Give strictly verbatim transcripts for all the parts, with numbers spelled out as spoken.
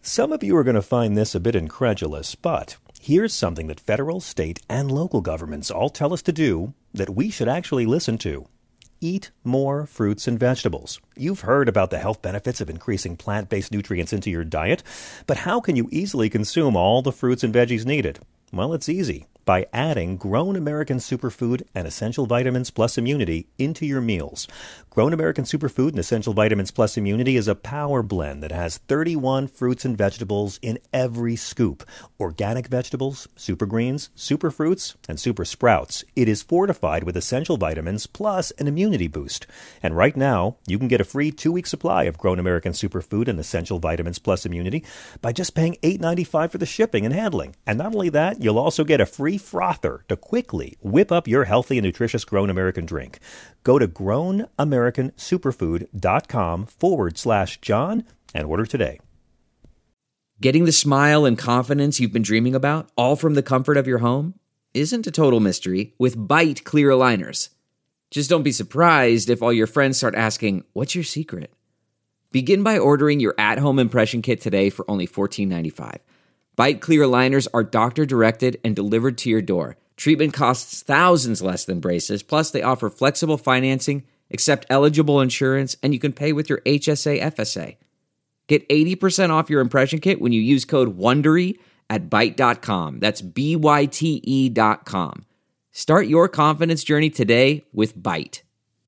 Some of you are going to find this a bit incredulous, but here's something that federal, state, and local governments all tell us to do that we should actually listen to. Eat more fruits and vegetables. You've heard about the health benefits of increasing plant-based nutrients into your diet, but how can you easily consume all the fruits and veggies needed? Well, it's easy. By adding Grown American Superfood and Essential Vitamins Plus Immunity into your meals. Grown American Superfood and Essential Vitamins Plus Immunity is a power blend that has thirty-one fruits and vegetables in every scoop. Organic vegetables, super greens, super fruits, and super sprouts. It is fortified with essential vitamins plus an immunity boost. And right now, you can get a free two-week supply of Grown American Superfood and Essential Vitamins Plus Immunity by just paying eight dollars and ninety-five cents for the shipping and handling. And not only that, you'll also get a free frother to quickly whip up your healthy and nutritious Grown American drink. Go to grownamericansuperfood.com forward slash John and order today. Getting the smile and confidence you've been dreaming about, all from the comfort of your home, isn't a total mystery with Byte clear aligners. Just don't be surprised if all your friends start asking, "What's your secret?" Begin by ordering your at-home impression kit today for only fourteen ninety-five. Byte clear aligners are doctor-directed and delivered to your door. Treatment costs thousands less than braces, plus they offer flexible financing, accept eligible insurance, and you can pay with your H S A F S A. Get eighty percent off your impression kit when you use code WONDERY at byte dot com. That's B Y T E dot com. Start your confidence journey today with Byte.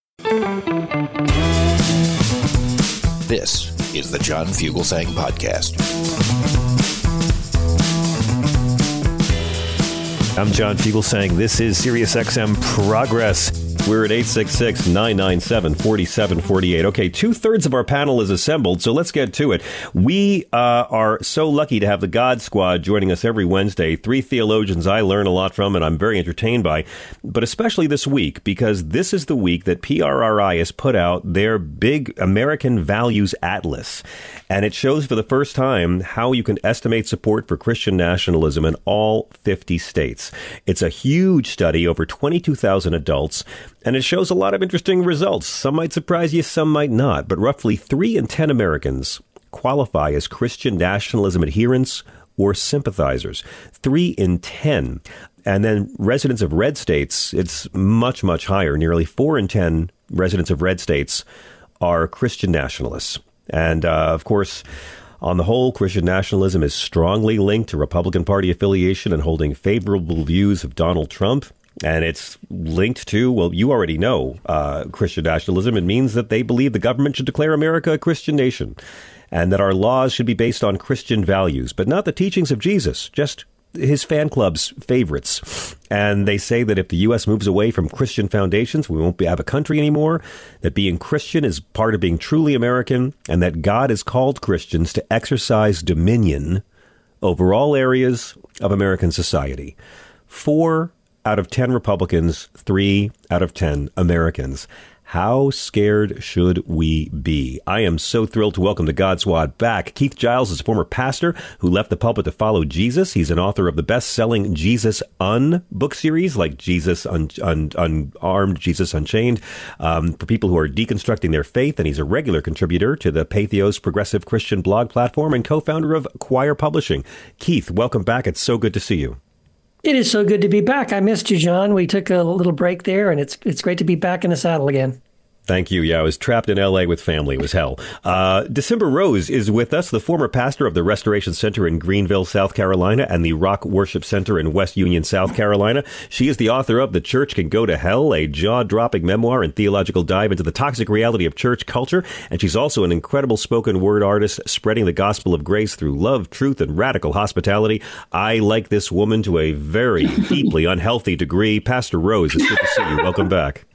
This is the John Fugelsang Podcast. I'm John Fugelsang. This is SiriusXM Progress. We're at eight six six, nine nine seven, four seven four eight. Okay, two-thirds of our panel is assembled, so let's get to it. We uh, are so lucky to have the God Squad joining us every Wednesday. Three theologians I learn a lot from and I'm very entertained by, but especially this week, because this is the week that P R R I has put out their big American Values Atlas. And it shows for the first time how you can estimate support for Christian nationalism in all fifty states. It's a huge study, over twenty-two thousand adults, and it shows a lot of interesting results. Some might surprise you, some might not. But roughly three in ten Americans qualify as Christian nationalism adherents or sympathizers. Three in ten. And then residents of red states, it's much, much higher. Nearly four in ten residents of red states are Christian nationalists. And, uh, of course, on the whole, Christian nationalism is strongly linked to Republican Party affiliation and holding favorable views of Donald Trump. And it's linked to, well, you already know, uh, Christian nationalism. It means that they believe the government should declare America a Christian nation and that our laws should be based on Christian values, but not the teachings of Jesus, just his fan club's favorites. And they say that if the U S moves away from Christian foundations, we won't have a country anymore, that being Christian is part of being truly American, and that God has called Christians to exercise dominion over all areas of American society. Four out of ten Republicans, three out of ten Americans. How scared should we be? I am so thrilled to welcome the God Squad back. Keith Giles is a former pastor who left the pulpit to follow Jesus. He's an author of the best-selling Jesus Un book series, like Jesus Un- Un- Unarmed, Jesus Unchained, um, for people who are deconstructing their faith. And he's a regular contributor to the Patheos Progressive Christian blog platform and co-founder of Choir Publishing. Keith, welcome back. It's so good to see you. It is so good to be back. I missed you, John. We took a little break there, and it's it's great to be back in the saddle again. Thank you. Yeah, I was trapped in L A with family. It was hell. Uh, December Rose is with us, the former pastor of the Restoration Center in Greenville, South Carolina, and the Rock Worship Center in West Union, South Carolina. She is the author of The Church Can Go to Hell, a jaw-dropping memoir and theological dive into the toxic reality of church culture. And she's also an incredible spoken word artist, spreading the gospel of grace through love, truth, and radical hospitality. I like this woman to a very deeply unhealthy degree. Pastor Rose, it's good to see you. Welcome back.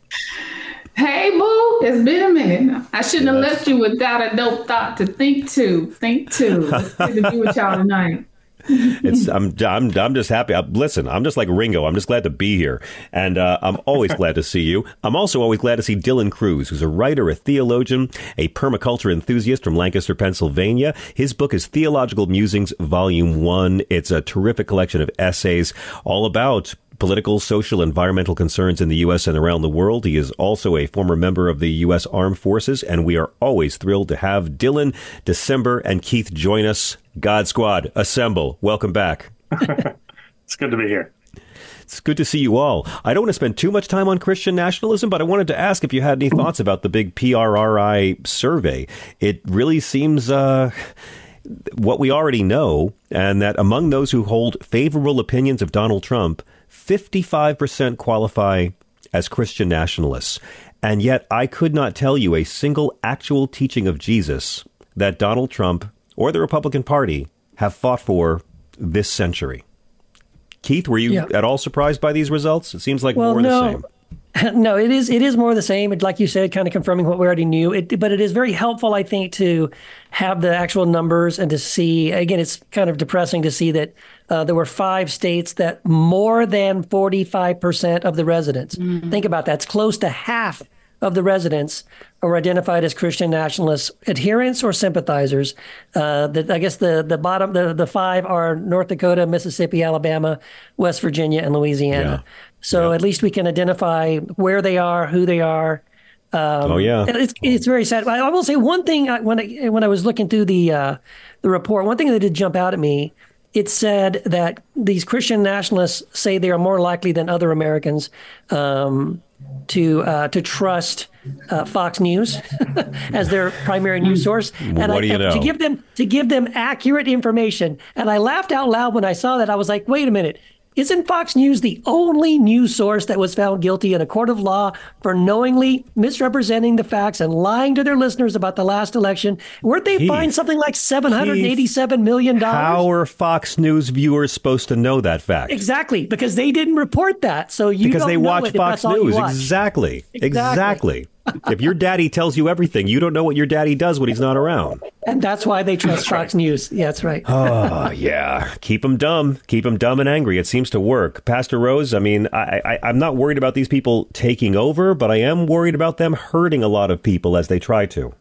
Hey, boo, it's been a minute. I shouldn't yes. have left you without a dope thought to think to. Think to. It's good to be with y'all tonight. It's I'm I'm I'm just happy. I, listen, I'm just like Ringo. I'm just glad to be here, and uh, I'm always glad to see you. I'm also always glad to see Dylan Cruz, who's a writer, a theologian, a permaculture enthusiast from Lancaster, Pennsylvania. His book is Theological Musings, Volume One. It's a terrific collection of essays all about political, social, environmental concerns in the U S and around the world. He is also a former member of the U S Armed Forces, and we are always thrilled to have Dylan, December, and Keith join us. God Squad, assemble. Welcome back. It's good to be here. It's good to see you all. I don't want to spend too much time on Christian nationalism, but I wanted to ask if you had any thoughts about the big P R R I survey. It really seems uh, what we already know, and that among those who hold favorable opinions of Donald Trump, fifty-five percent qualify as Christian nationalists. And yet I could not tell you a single actual teaching of Jesus that Donald Trump or the Republican Party have fought for this century. Keith, were you yeah. at all surprised by these results? It seems like well, more no. the same. No, it is it is more the same. It, like you said, kind of confirming what we already knew. It, but it is very helpful, I think, to have the actual numbers and to see, again, it's kind of depressing to see that uh, there were five states that more than forty-five percent of the residents, mm-hmm. think about that, it's close to half of the residents are identified as Christian nationalists, adherents or sympathizers. Uh, the, I guess the the bottom, the, the five are North Dakota, Mississippi, Alabama, West Virginia, and Louisiana. Yeah. So yeah. at least we can identify where they are, who they are. Um, oh yeah, it's it's very sad. I, I will say one thing I, when I, when I was looking through the uh, the report, one thing that did jump out at me. It said that these Christian nationalists say they are more likely than other Americans um, to uh, to trust uh, Fox News as their primary news source, and what I, do you know? to give them to give them accurate information. And I laughed out loud when I saw that. I was like, "Wait a minute! Isn't Fox News the only news source that was found guilty in a court of law for knowingly misrepresenting the facts and lying to their listeners about the last election? Weren't they Keith, fined something like seven hundred eighty-seven million dollars? How are Fox News viewers supposed to know that fact? Exactly, because they didn't report that. So you because don't they know watch it Fox News. Exactly. Exactly. exactly. If your daddy tells you everything, you don't know what your daddy does when he's not around. And that's why they trust that's Fox right. News. Yeah, that's right. Oh, yeah. Keep them dumb. Keep them dumb and angry. It seems to work. Pastor Rose, I mean, I, I, I'm not worried about these people taking over, but I am worried about them hurting a lot of people as they try to.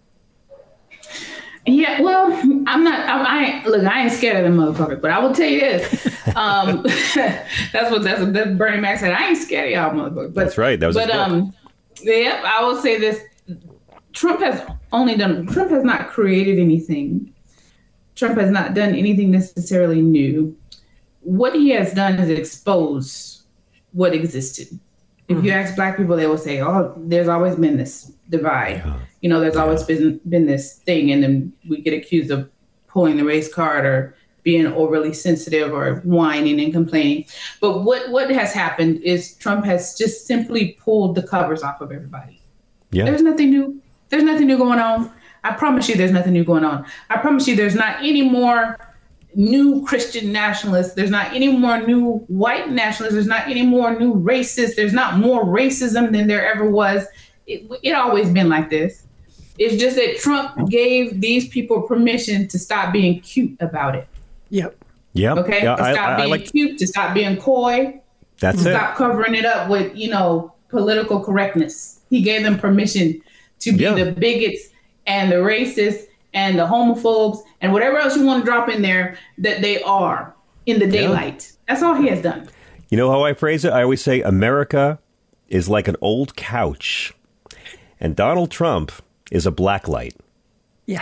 Yeah, well, I'm not, I, I ain't, look, I ain't scared of them motherfuckers, but I will tell you this. Um, that's what, that's what that's Bernie Mac said. I ain't scared of y'all motherfuckers. But, that's right. That was But, um, yeah, I will say this. Trump has only done, Trump has not created anything. Trump has not done anything necessarily new. What he has done is expose what existed. If mm-hmm. you ask Black people, they will say, oh, there's always been this divide. Yeah. You know, there's yeah. always been been this thing. And then we get accused of pulling the race card or being overly sensitive or whining and complaining. But what, what has happened is Trump has just simply pulled the covers off of everybody. Yeah. There's nothing new. There's nothing new going on. I promise you there's nothing new going on. I promise you there's not any more new Christian nationalists. There's not any more new white nationalists. There's not any more new racists. There's not more racism than there ever was. It, it always been like this. It's just that Trump gave these people permission to stop being cute about it. Yep. Yep. Okay. Yeah, to stop I, I, being I like... cute, to stop being coy. That's to it. Stop covering it up with, you know, political correctness. He gave them permission to be yeah. the bigots and the racists and the homophobes and whatever else you want to drop in there that they are in the daylight. Yeah. That's all he has done. You know how I phrase it? I always say America is like an old couch and Donald Trump is a black light. Yeah.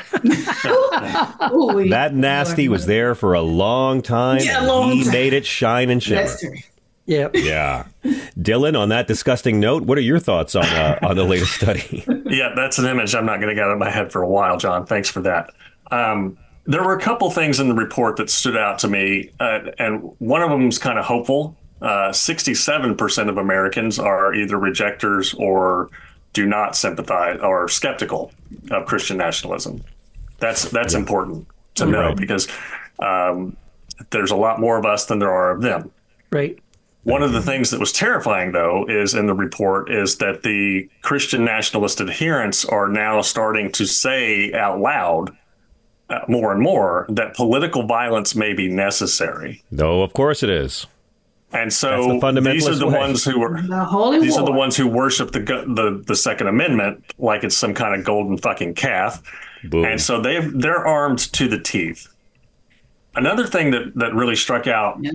Ooh, that nasty was there for a long time. Yeah, a long he time. made it shine and shimmer. Yeah. Yeah. Dylan, on that disgusting note, what are your thoughts on uh, on the latest study? Yeah, that's an image I'm not going to get out of my head for a while, John. Thanks for that. Um, there were a couple things in the report that stood out to me, uh, and one of them was kind of hopeful. Uh, sixty-seven percent of Americans are either rejectors or do not sympathize or skeptical of Christian nationalism. That's that's yeah. important to mm-hmm. know right. because um, there's a lot more of us than there are of them. Right. One of the things that was terrifying, though, is in the report is that the Christian nationalist adherents are now starting to say out loud uh, more and more that political violence may be necessary. No, of course it is. And so the these are the way. ones who are the holy these war. are the ones who worship the the the Second Amendment like it's some kind of golden fucking calf. Boom. And so they they're armed to the teeth. Another thing that that really struck out. Yeah.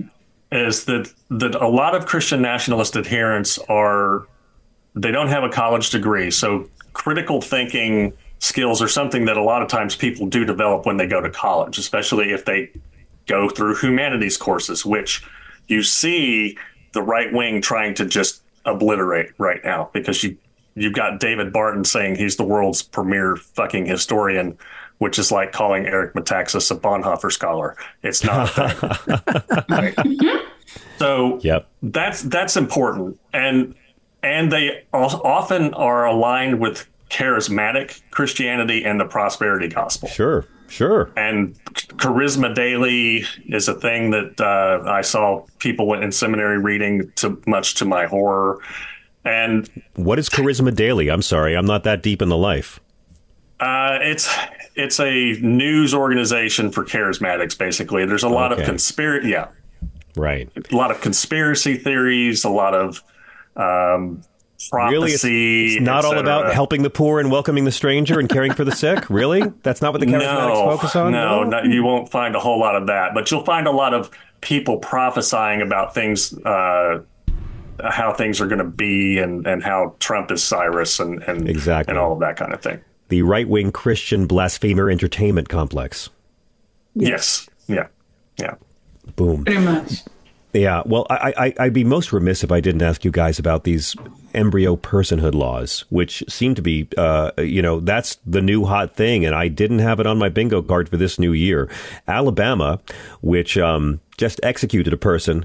is that that a lot of Christian nationalist adherents are they don't have a college degree, so critical thinking skills are something that a lot of times people do develop when they go to college, especially if they go through humanities courses, which you see the right wing trying to just obliterate right now, because you you've got David Barton saying he's the world's premier fucking historian, which is like calling Eric Metaxas a Bonhoeffer scholar. It's not a thing. So yep. that's that's important, and and they often are aligned with charismatic Christianity and the prosperity gospel. Sure, sure. And Charisma Daily is a thing that uh, I saw people in seminary reading, to much to my horror. And what is Charisma Daily? I'm sorry, I'm not that deep in the life. Uh, it's it's a news organization for charismatics, basically. There's a lot okay. of conspiracy. Yeah. Right. A lot of conspiracy theories, a lot of um, prophecy. Really? It's, it's not all about helping the poor and welcoming the stranger and caring for the sick? Really? That's not what the charismatics no, focus on? No, no, you won't find a whole lot of that. But you'll find a lot of people prophesying about things, uh, how things are going to be, and, and how Trump is Cyrus, and, and, exactly. and all of that kind of thing. The right-wing Christian blasphemer entertainment complex. Yes. Yeah. Yeah. Boom. Pretty much. Yeah. Well, I, I, I'd be most remiss if I didn't ask you guys about these embryo personhood laws, which seem to be, uh, you know, that's the new hot thing. And I didn't have it on my bingo card for this new year. Alabama, which um, just executed a person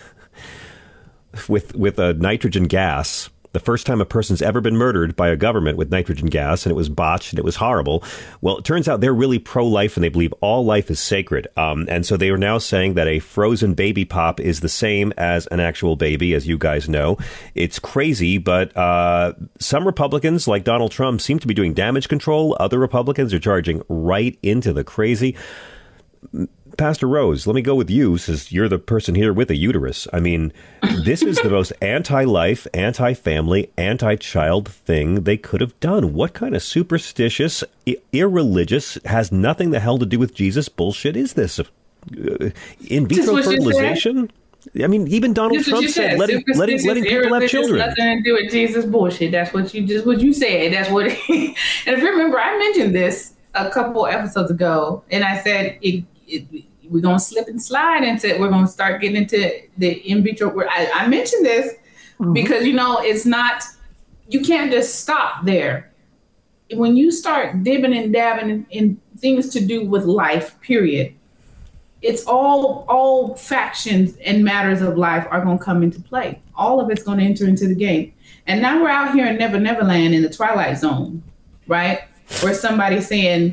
with with a nitrogen gas. The first time a person's ever been murdered by a government with nitrogen gas, and it was botched, and it was horrible. Well, it turns out they're really pro-life, and they believe all life is sacred. Um, and so they are now saying that a frozen baby pop is the same as an actual baby, as you guys know. It's crazy, but uh, some Republicans, like Donald Trump, seem to be doing damage control. Other Republicans are charging right into the crazy. Pastor Rose, let me go with you, since you're the person here with a uterus. I mean, this is the most anti-life, anti-family, anti-child thing they could have done. What kind of superstitious, I- irreligious, has nothing the hell to do with Jesus bullshit is this? Uh, in vitro fertilization? I mean, even Donald Trump said, said letting, letting, letting people have children. Nothing to do with Jesus bullshit. That's what you just what you said. That's what. It, and if you remember, I mentioned this a couple episodes ago, and I said it. It, we're going to slip and slide into we're going to start getting into the in vitro. I, I mentioned this mm-hmm. because, you know, it's not, you can't just stop there. When you start dibbing and dabbing in, in things to do with life, period, it's all, all factions and matters of life are going to come into play. All of it's going to enter into the game. And now we're out here in Never Never Land in the Twilight Zone, right? Where somebody's saying,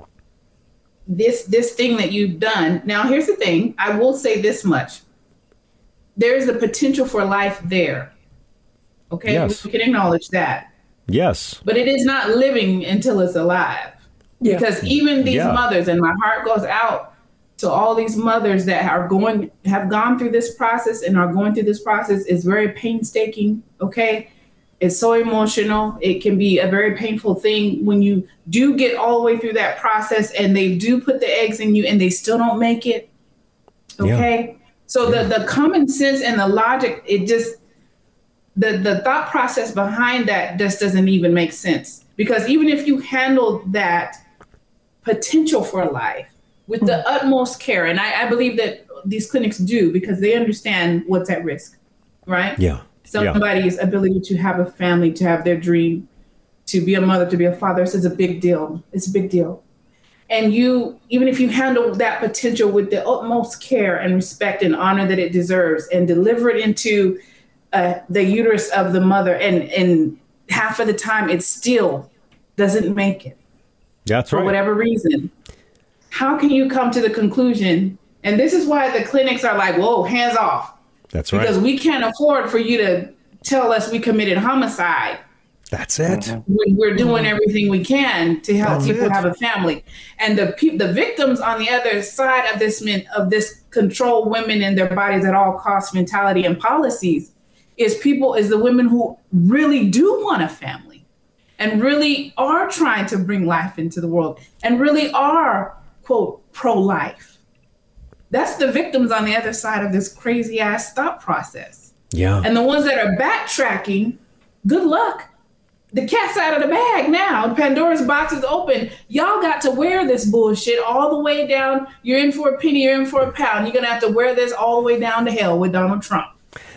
this this thing that you've done. Now, here's the thing. I will say this much. There's a potential for life there. Okay? Yes. We can acknowledge that. Yes. But it is not living until it's alive. Yeah. Because even these yeah. mothers, and my heart goes out to all these mothers that are going, have gone through this process and are going through this process. It's very painstaking. Okay? It's so emotional. It can be a very painful thing when you do get all the way through that process and they do put the eggs in you and they still don't make it. Okay. Yeah. So yeah. the, the common sense and the logic, it just, the, the thought process behind that just doesn't even make sense. Because even if you handle that potential for life with mm-hmm. the utmost care, and I, I believe that these clinics do, because they understand what's at risk, right? Yeah. Somebody's yeah. ability to have a family, to have their dream, to be a mother, to be a father. This is a big deal. It's a big deal. And you, even if you handle that potential with the utmost care and respect and honor that it deserves and deliver it into uh, the uterus of the mother, and, and half of the time it still doesn't make it. That's right. For whatever reason. How can you come to the conclusion? And this is why the clinics are like, whoa, hands off. That's right. Because we can't afford for you to tell us we committed homicide. That's it. When we're doing everything we can to help That's people it. have a family. And the pe- the victims on the other side of this men- of this control women and their bodies at all costs mentality and policies is people is the women who really do want a family and really are trying to bring life into the world and really are, quote, pro-life. That's the victims on the other side of this crazy ass thought process. Yeah. And the ones that are backtracking, good luck. The cat's out of the bag now. Pandora's box is open. Y'all got to wear this bullshit all the way down. You're in for a penny, you're in for a pound. You're going to have to wear this all the way down to hell with Donald Trump.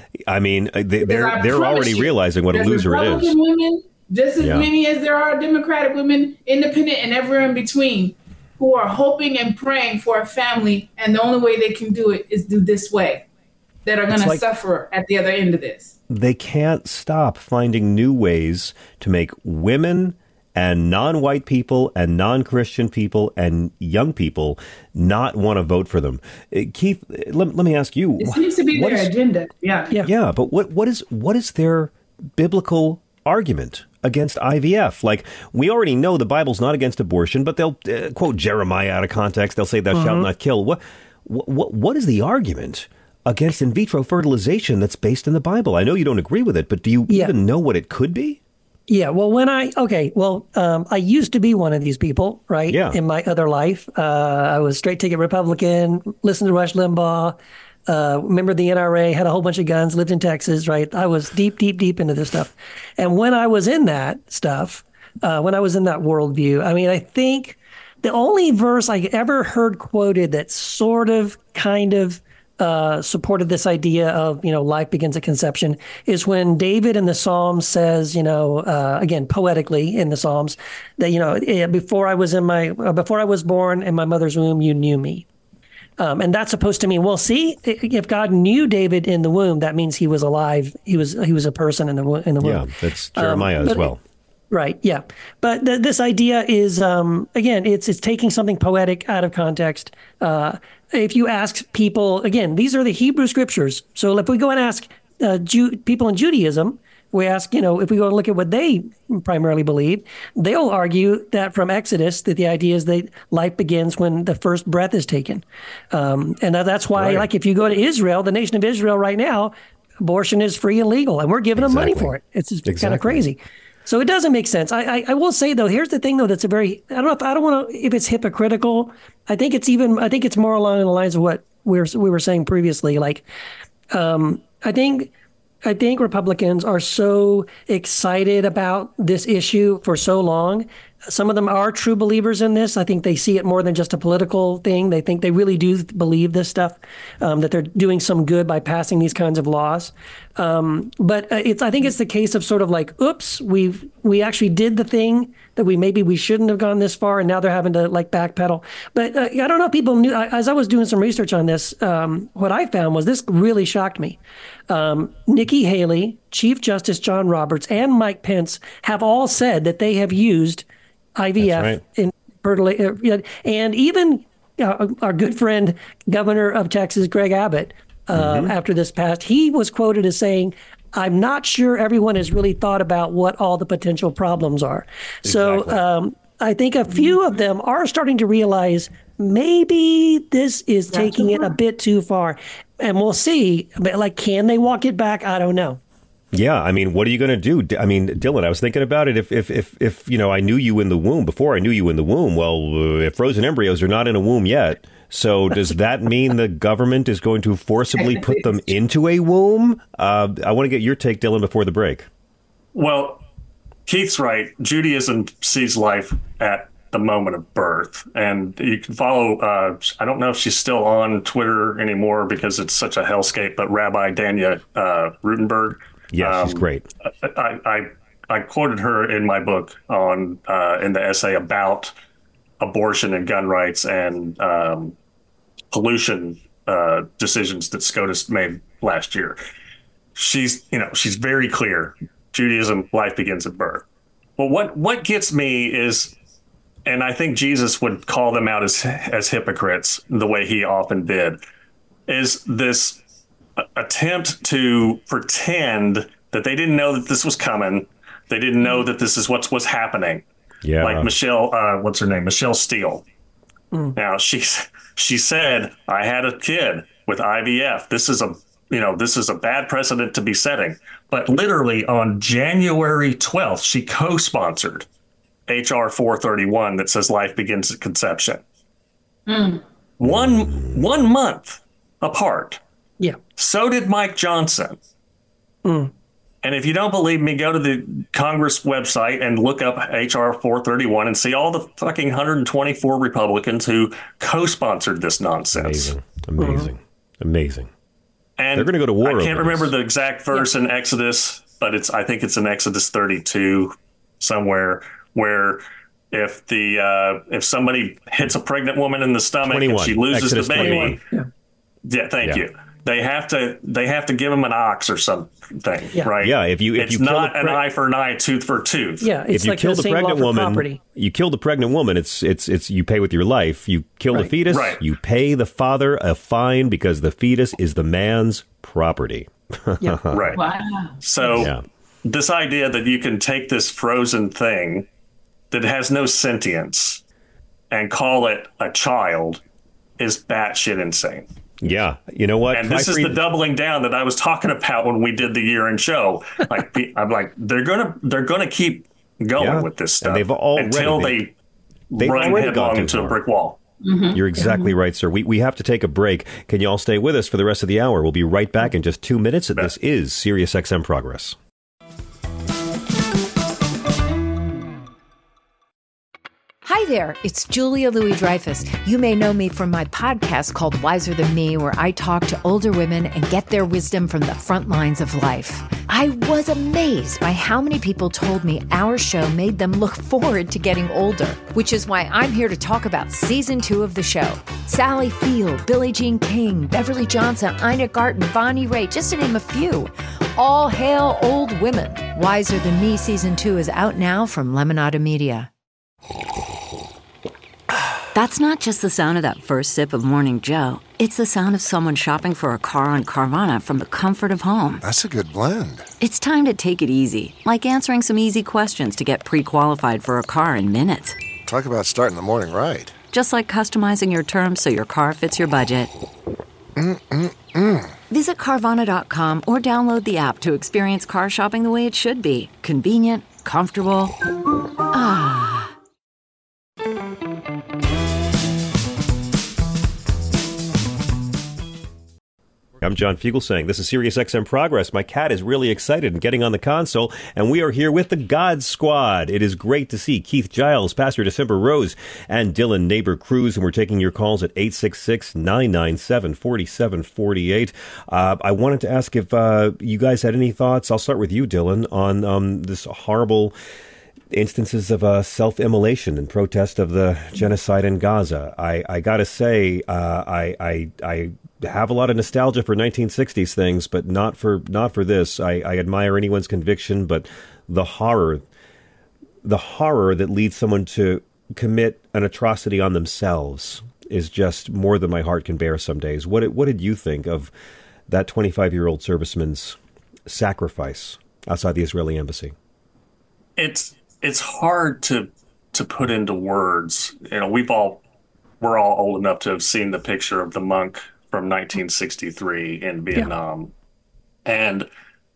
I mean, they, they're they're already you, realizing what a loser it is. Republican women, just as yeah. many as there are Democratic women, independent and everywhere in between, who are hoping and praying for a family, and the only way they can do it is do this way, that are going to like, suffer at the other end of this. They can't stop finding new ways to make women and non-white people and non-Christian people and young people not want to vote for them. Keith, let, let me ask you. It seems to be their is, agenda. Yeah. yeah. Yeah, but what what is what is their biblical argument against I V F? Like, we already know the Bible's not against abortion, but they'll uh, quote Jeremiah out of context. They'll say, thou mm-hmm. shalt not kill. What, what What is the argument against in vitro fertilization that's based in the Bible? I know you don't agree with it, but do you yeah. even know what it could be? Yeah, well, when I, okay, well, um, I used to be one of these people, right? Yeah. In my other life. Uh, I was straight ticket Republican, listened to Rush Limbaugh, uh, remember the N R A, had a whole bunch of guns, lived in Texas, right? I was deep, deep, deep into this stuff. And when I was in that stuff, uh, when I was in that worldview, I mean, I think the only verse I ever heard quoted that sort of, kind of, Uh, supported this idea of, you know, life begins at conception is when David in the Psalms says, you know, uh, again, poetically in the Psalms that, you know, before I was in my, uh, before I was born in my mother's womb, you knew me. Um, and that's supposed to mean, well, see, if God knew David in the womb, that means he was alive. He was, he was a person in the, in the womb. Yeah, that's Jeremiah um, but, as well. Right. Yeah. But th- this idea is, um, again, it's it's taking something poetic out of context. Uh, if you ask people, again, these are the Hebrew scriptures. So if we go and ask uh, Jew- people in Judaism, we ask, you know, if we go and look at what they primarily believe, they'll argue that from Exodus, that the idea is that life begins when the first breath is taken. Um, and that's why, right. like, if you go to Israel, the nation of Israel right now, abortion is free and legal, and we're giving exactly. them money for it. It's just exactly. kind of crazy. So it doesn't make sense. I, I I will say though, here's the thing though, that's a very, I don't know if I don't want to, if it's hypocritical. I think it's even, I think it's more along the lines of what we were, we were saying previously. Like, um, I think, I think Republicans are so excited about this issue for so long. Some of them are true believers in this. I think they see it more than just a political thing. They think they really do believe this stuff, um, that they're doing some good by passing these kinds of laws. Um, but it's, I think it's the case of sort of like, oops, we've, we actually did the thing that we, maybe we shouldn't have gone this far, and now they're having to like backpedal. But uh, I don't know if people knew, as I was doing some research on this, um, what I found was this really shocked me. Um, Nikki Haley, Chief Justice John Roberts, and Mike Pence have all said that they have used I V F right. in fertilization, and even uh, our good friend, Governor of Texas, Greg Abbott, uh, mm-hmm. after this passed, he was quoted as saying, "I'm not sure everyone has really thought about what all the potential problems are." Exactly. So um, I think a few of them are starting to realize maybe this is That's taking it a bit too far, and we'll see. But like, can they walk it back? I don't know. Yeah, I mean, what are you going to do? I mean, Dylan, I was thinking about it. If, if, if, if you know, I knew you in the womb before I knew you in the womb. Well, uh, if frozen embryos are not in a womb yet, so does that mean the government is going to forcibly put them into a womb? Uh, I want to get your take, Dylan, before the break. Well, Keith's right. Judaism sees life at the moment of birth, and you can follow. Uh, I don't know if she's still on Twitter anymore because it's such a hellscape, but Rabbi Danya uh, Rutenberg. Yeah, she's um, great. I, I I quoted her in my book on uh, in the essay about abortion and gun rights and um, pollution uh, decisions that SCOTUS made last year. She's you know she's very clear. Judaism, life begins at birth. Well, what what gets me is, and I think Jesus would call them out as as hypocrites the way he often did, is this attempt to pretend that they didn't know that this was coming. They didn't know that this is what was happening. Yeah. Like Michelle, uh, what's her name? Michelle Steele. Mm. Now she's, she said, I had a kid with I V F. This is a, you know, this is a bad precedent to be setting. But literally on January twelfth, she co-sponsored H R four thirty-one that says life begins at conception. Mm. one one month apart. Yeah. So did Mike Johnson. Mm. And if you don't believe me, go to the Congress website and look up H R four thirty-one and see all the fucking one hundred twenty-four Republicans who co-sponsored this nonsense. Amazing. Amazing. Mm-hmm. Amazing. And they're going to go to war. I can't over remember this. the exact verse yeah. in Exodus, but it's I think it's in Exodus thirty-two somewhere where if the uh, if somebody hits a pregnant woman in the stomach twenty-one. and she loses Exodus the baby, yeah, yeah thank yeah. you. They have to they have to give them an ox or something, yeah. right? Yeah, if you if it's you kill not the an preg- eye for an eye, tooth for tooth. Yeah, it's if you like kill the, the same pregnant law for woman, property. you kill the pregnant woman. It's it's it's you pay with your life. You kill right. the fetus. Right. You pay the father a fine because the fetus is the man's property. Yeah. Right. Wow. So yeah. this idea that you can take this frozen thing that has no sentience and call it a child is batshit insane. Yeah, you know what? And this is the doubling down that I was talking about when we did the year-end show. Like, I'm like, they're gonna they're gonna keep going yeah. with this stuff and they've already, until they they've run headlong into a brick wall. Mm-hmm. You're exactly right, sir. We we have to take a break. Can you all stay with us for the rest of the hour? We'll be right back in just two minutes. Bet. This is Sirius X M Progress. Hi there, it's Julia Louis-Dreyfus. You may know me from my podcast called Wiser Than Me, where I talk to older women and get their wisdom from the front lines of life. I was amazed by how many people told me our show made them look forward to getting older, which is why I'm here to talk about season two of the show. Sally Field, Billie Jean King, Beverly Johnson, Ina Garten, Bonnie Raitt, just to name a few. All hail old women. Wiser Than Me season two is out now from Lemonada Media. That's not just the sound of that first sip of Morning Joe. It's the sound of someone shopping for a car on Carvana from the comfort of home. That's a good blend. It's time to take it easy, like answering some easy questions to get pre-qualified for a car in minutes. Talk about starting the morning right. Just like customizing your terms so your car fits your budget. Mm-mm-mm. Visit Carvana dot com or download the app to experience car shopping the way it should be. Convenient, comfortable. Ah. I'm John Fugelsang. This is Sirius X M Progress. My cat is really excited and getting on the console, and we are here with the God Squad. It is great to see Keith Giles, Pastor December Rose, and Dylan Neighbor Cruz, and we're taking your calls at eight six six, nine nine seven, four seven four eight. Uh, I wanted to ask if uh, you guys had any thoughts. I'll start with you, Dylan, on um, this horrible instances of uh, self-immolation in protest of the genocide in Gaza. I, I got to say, uh, I, I, I have a lot of nostalgia for nineteen sixties things, but not for not for this. I, I admire anyone's conviction, but the horror, the horror that leads someone to commit an atrocity on themselves is just more than my heart can bear some days. What what did you think of that twenty-five-year-old serviceman's sacrifice outside the Israeli embassy? It's it's hard to to put into words. You know, we've all we're all old enough to have seen the picture of the monk from nineteen sixty-three in Vietnam. Yeah. And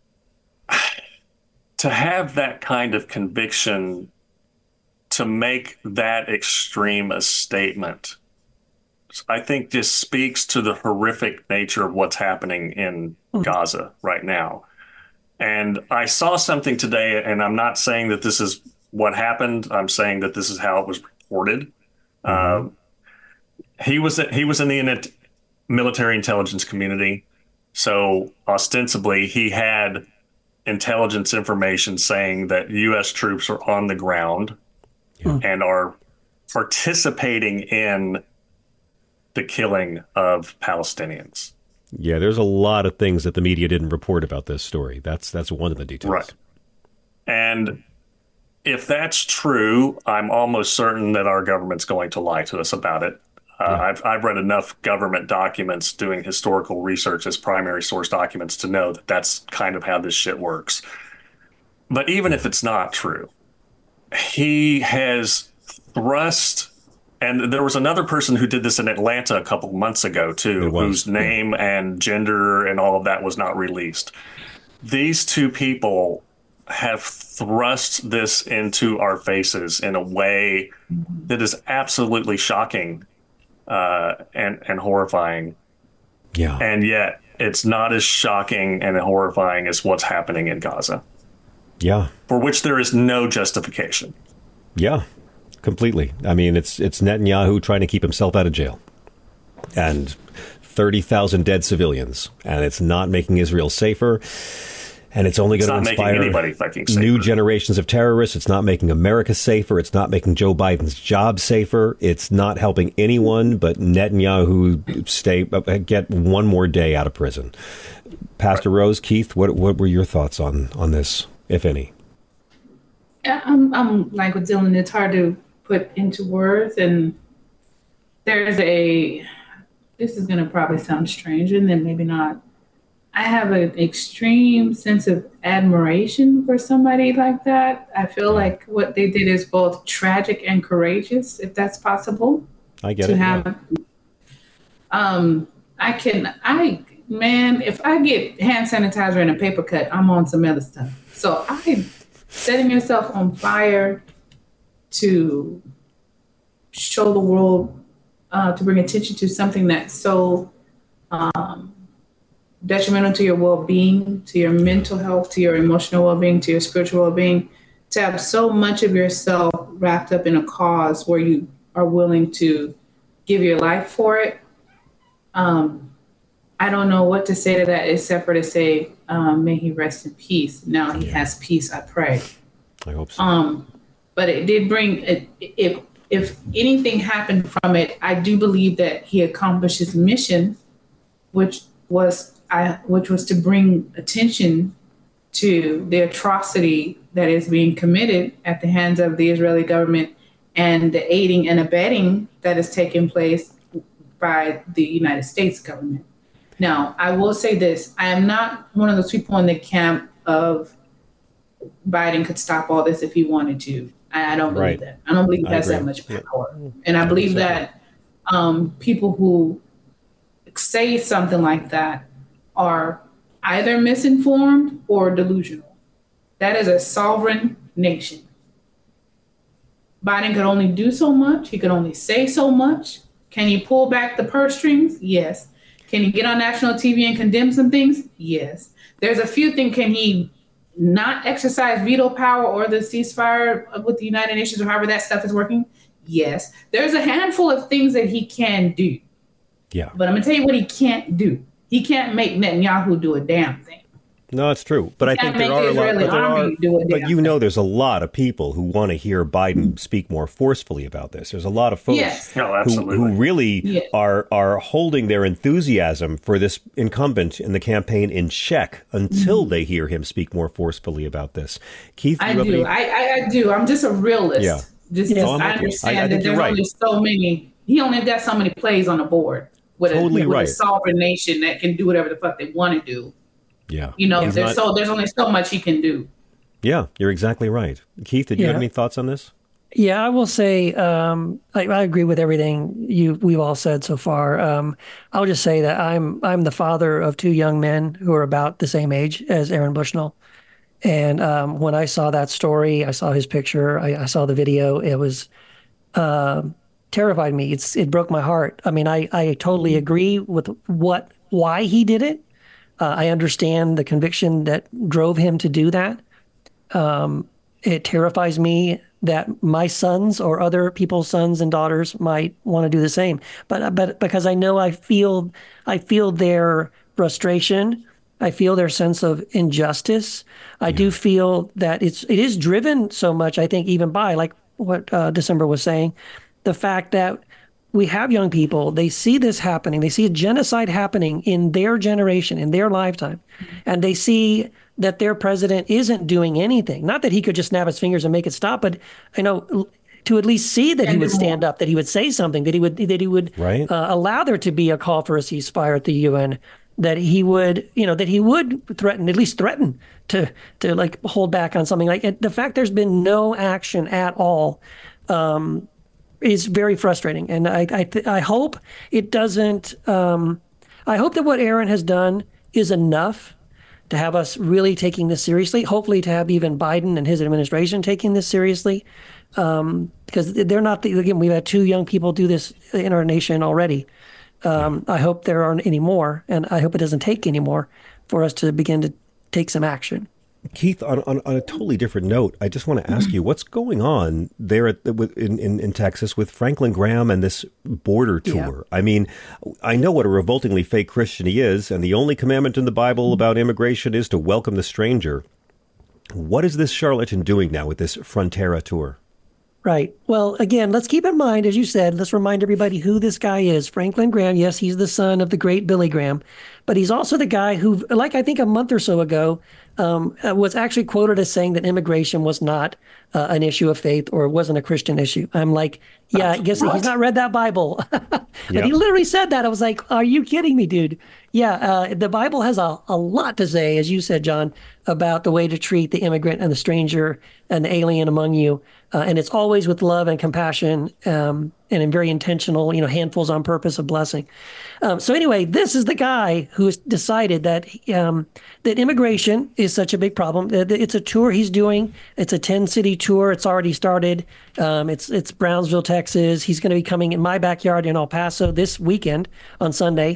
to have that kind of conviction, to make that extreme a statement, I think just speaks to the horrific nature of what's happening in mm-hmm. Gaza right now. And I saw something today, and I'm not saying that this is what happened. I'm saying that this is how it was reported. Mm-hmm. Uh, he was he was in the military intelligence community, so ostensibly he had intelligence information saying that U S troops are on the ground yeah. and are participating in the killing of Palestinians. Yeah, there's a lot of things that the media didn't report about this story. That's that's one of the details. Right. And if that's true, I'm almost certain that our government's going to lie to us about it. Uh, yeah. I've I've read enough government documents doing historical research as primary source documents to know that that's kind of how this shit works. But even if it's not true, he has thrust, and there was another person who did this in Atlanta a couple months ago too, whose name yeah. and gender and all of that was not released. These two people have thrust this into our faces in a way that is absolutely shocking. uh, and and horrifying. Yeah. And yet it's not as shocking and horrifying as what's happening in Gaza. Yeah. For which there is no justification. Yeah, completely. I mean, it's it's Netanyahu trying to keep himself out of jail. And thirty thousand dead civilians. And it's not making Israel safer. And it's only going to inspire anybody fucking safer. New generations of terrorists. It's not making America safer. It's not making Joe Biden's job safer. It's not helping anyone but Netanyahu stay get one more day out of prison. Pastor right. Rose, Keith, what what were your thoughts on on this, if any? I'm, I'm like with Dylan. It's hard to put into words, and there's a. This is going to probably sound strange, and then maybe not. I have an extreme sense of admiration for somebody like that. I feel like what they did is both tragic and courageous, if that's possible. I get to it. Have, yeah. Um, I can, I, man, if I get hand sanitizer and a paper cut, I'm on some other stuff. So I, setting yourself on fire to show the world, uh, to bring attention to something that's so, um, detrimental to your well-being, to your mental health, to your emotional well-being, to your spiritual well-being, to have so much of yourself wrapped up in a cause where you are willing to give your life for it. Um, I don't know what to say to that except for to say, um, may he rest in peace. Now he has peace, I pray. I hope so. Um, but it did bring, it, if, if anything happened from it, I do believe that he accomplished his mission, which was I, which was to bring attention to the atrocity that is being committed at the hands of the Israeli government and the aiding and abetting that is taking place by the United States government. Now, I will say this. I am not one of those people in the camp of Biden could stop all this if he wanted to. I, I don't believe right. that. I don't believe he has that much power. Yeah. And I believe that um, people who say something like that are either misinformed or delusional. That is a sovereign nation. Biden could only do so much. He could only say so much. Can he pull back the purse strings? Yes. Can he get on national T V and condemn some things? Yes. There's a few things. Can he not exercise veto power or the ceasefire with the United Nations or however that stuff is working? Yes. There's a handful of things that he can do. Yeah. But I'm going to tell you what he can't do. He can't make Netanyahu do a damn thing. No, it's true. But he I think there are a lot. But, there are, but you know, there's a lot of people who want to hear Biden speak more forcefully about this. There's a lot of folks yes. oh, who, who really yes. are are holding their enthusiasm for this incumbent in the campaign in check until mm-hmm. they hear him speak more forcefully about this. Keith, I do. Any... I, I, I do. I'm just a realist. Yeah. Just, yeah. just No, I understand I, I that there's right. only so many. He only got so many plays on the board. With, totally a, with right. a sovereign nation that can do whatever the fuck they want to do. Yeah. You know, He's there's not... so there's only so much he can do. Yeah, you're exactly right. Keith, did you yeah. have any thoughts on this? Yeah, I will say um, I, I agree with everything you we've all said so far. Um, I'll just say that I'm I'm the father of two young men who are about the same age as Aaron Bushnell. And um, when I saw that story, I saw his picture, I, I saw the video. It was uh, terrified me. It's it broke my heart. I mean, I I totally agree with what why he did it. Uh, I understand the conviction that drove him to do that. Um, it terrifies me that my sons or other people's sons and daughters might want to do the same. But but because I know I feel I feel their frustration, I feel their sense of injustice. I yeah. do feel that it's it is driven so much. I think even by like what uh, December was saying, the fact that we have young people, they see this happening. They see a genocide happening in their generation, in their lifetime. And they see that their president isn't doing anything. Not that he could just snap his fingers and make it stop, but you know, to at least see that he would stand up, that he would say something, that he would that he would right. uh, allow there to be a call for a ceasefire at the U N, that he would, you know, that he would threaten, at least threaten to to like hold back on something like it. The fact there's been no action at all um, is very frustrating. And I I, th- I hope it doesn't, um, I hope that what Aaron has done is enough to have us really taking this seriously, hopefully to have even Biden and his administration taking this seriously. um, because they're not the, again, we've had two young people do this in our nation already. Um, I hope there aren't any more, and I hope it doesn't take any more for us to begin to take some action. Keith, on, on, on a totally different note, I just want to ask you, what's going on there at the, in, in, in Texas with Franklin Graham and this border tour? Yeah. I mean, I know what a revoltingly fake Christian he is, and the only commandment in the Bible about immigration is to welcome the stranger. What is this charlatan doing now with this Frontera tour? Right. Well, again, let's keep in mind, as you said, let's remind everybody who this guy is. Franklin Graham, yes, he's the son of the great Billy Graham, but he's also the guy who, like I think a month or so ago, um, was actually quoted as saying that immigration was not uh, an issue of faith or wasn't a Christian issue. I'm like, yeah, I guess what? He's not read that Bible. But yep. He literally said that. I was like, are you kidding me, dude? Yeah, uh, the Bible has a, a lot to say, as you said, John, about the way to treat the immigrant and the stranger and the alien among you. Uh, and it's always with love and compassion um, and in very intentional, you know, handfuls on purpose of blessing. Um, so anyway, this is the guy who has decided that um, that immigration is such a big problem. It's a tour he's doing. It's a ten-city tour. It's already started. Um, it's it's Brownsville, Texas. He's going to be coming in my backyard in El Paso this weekend on Sunday.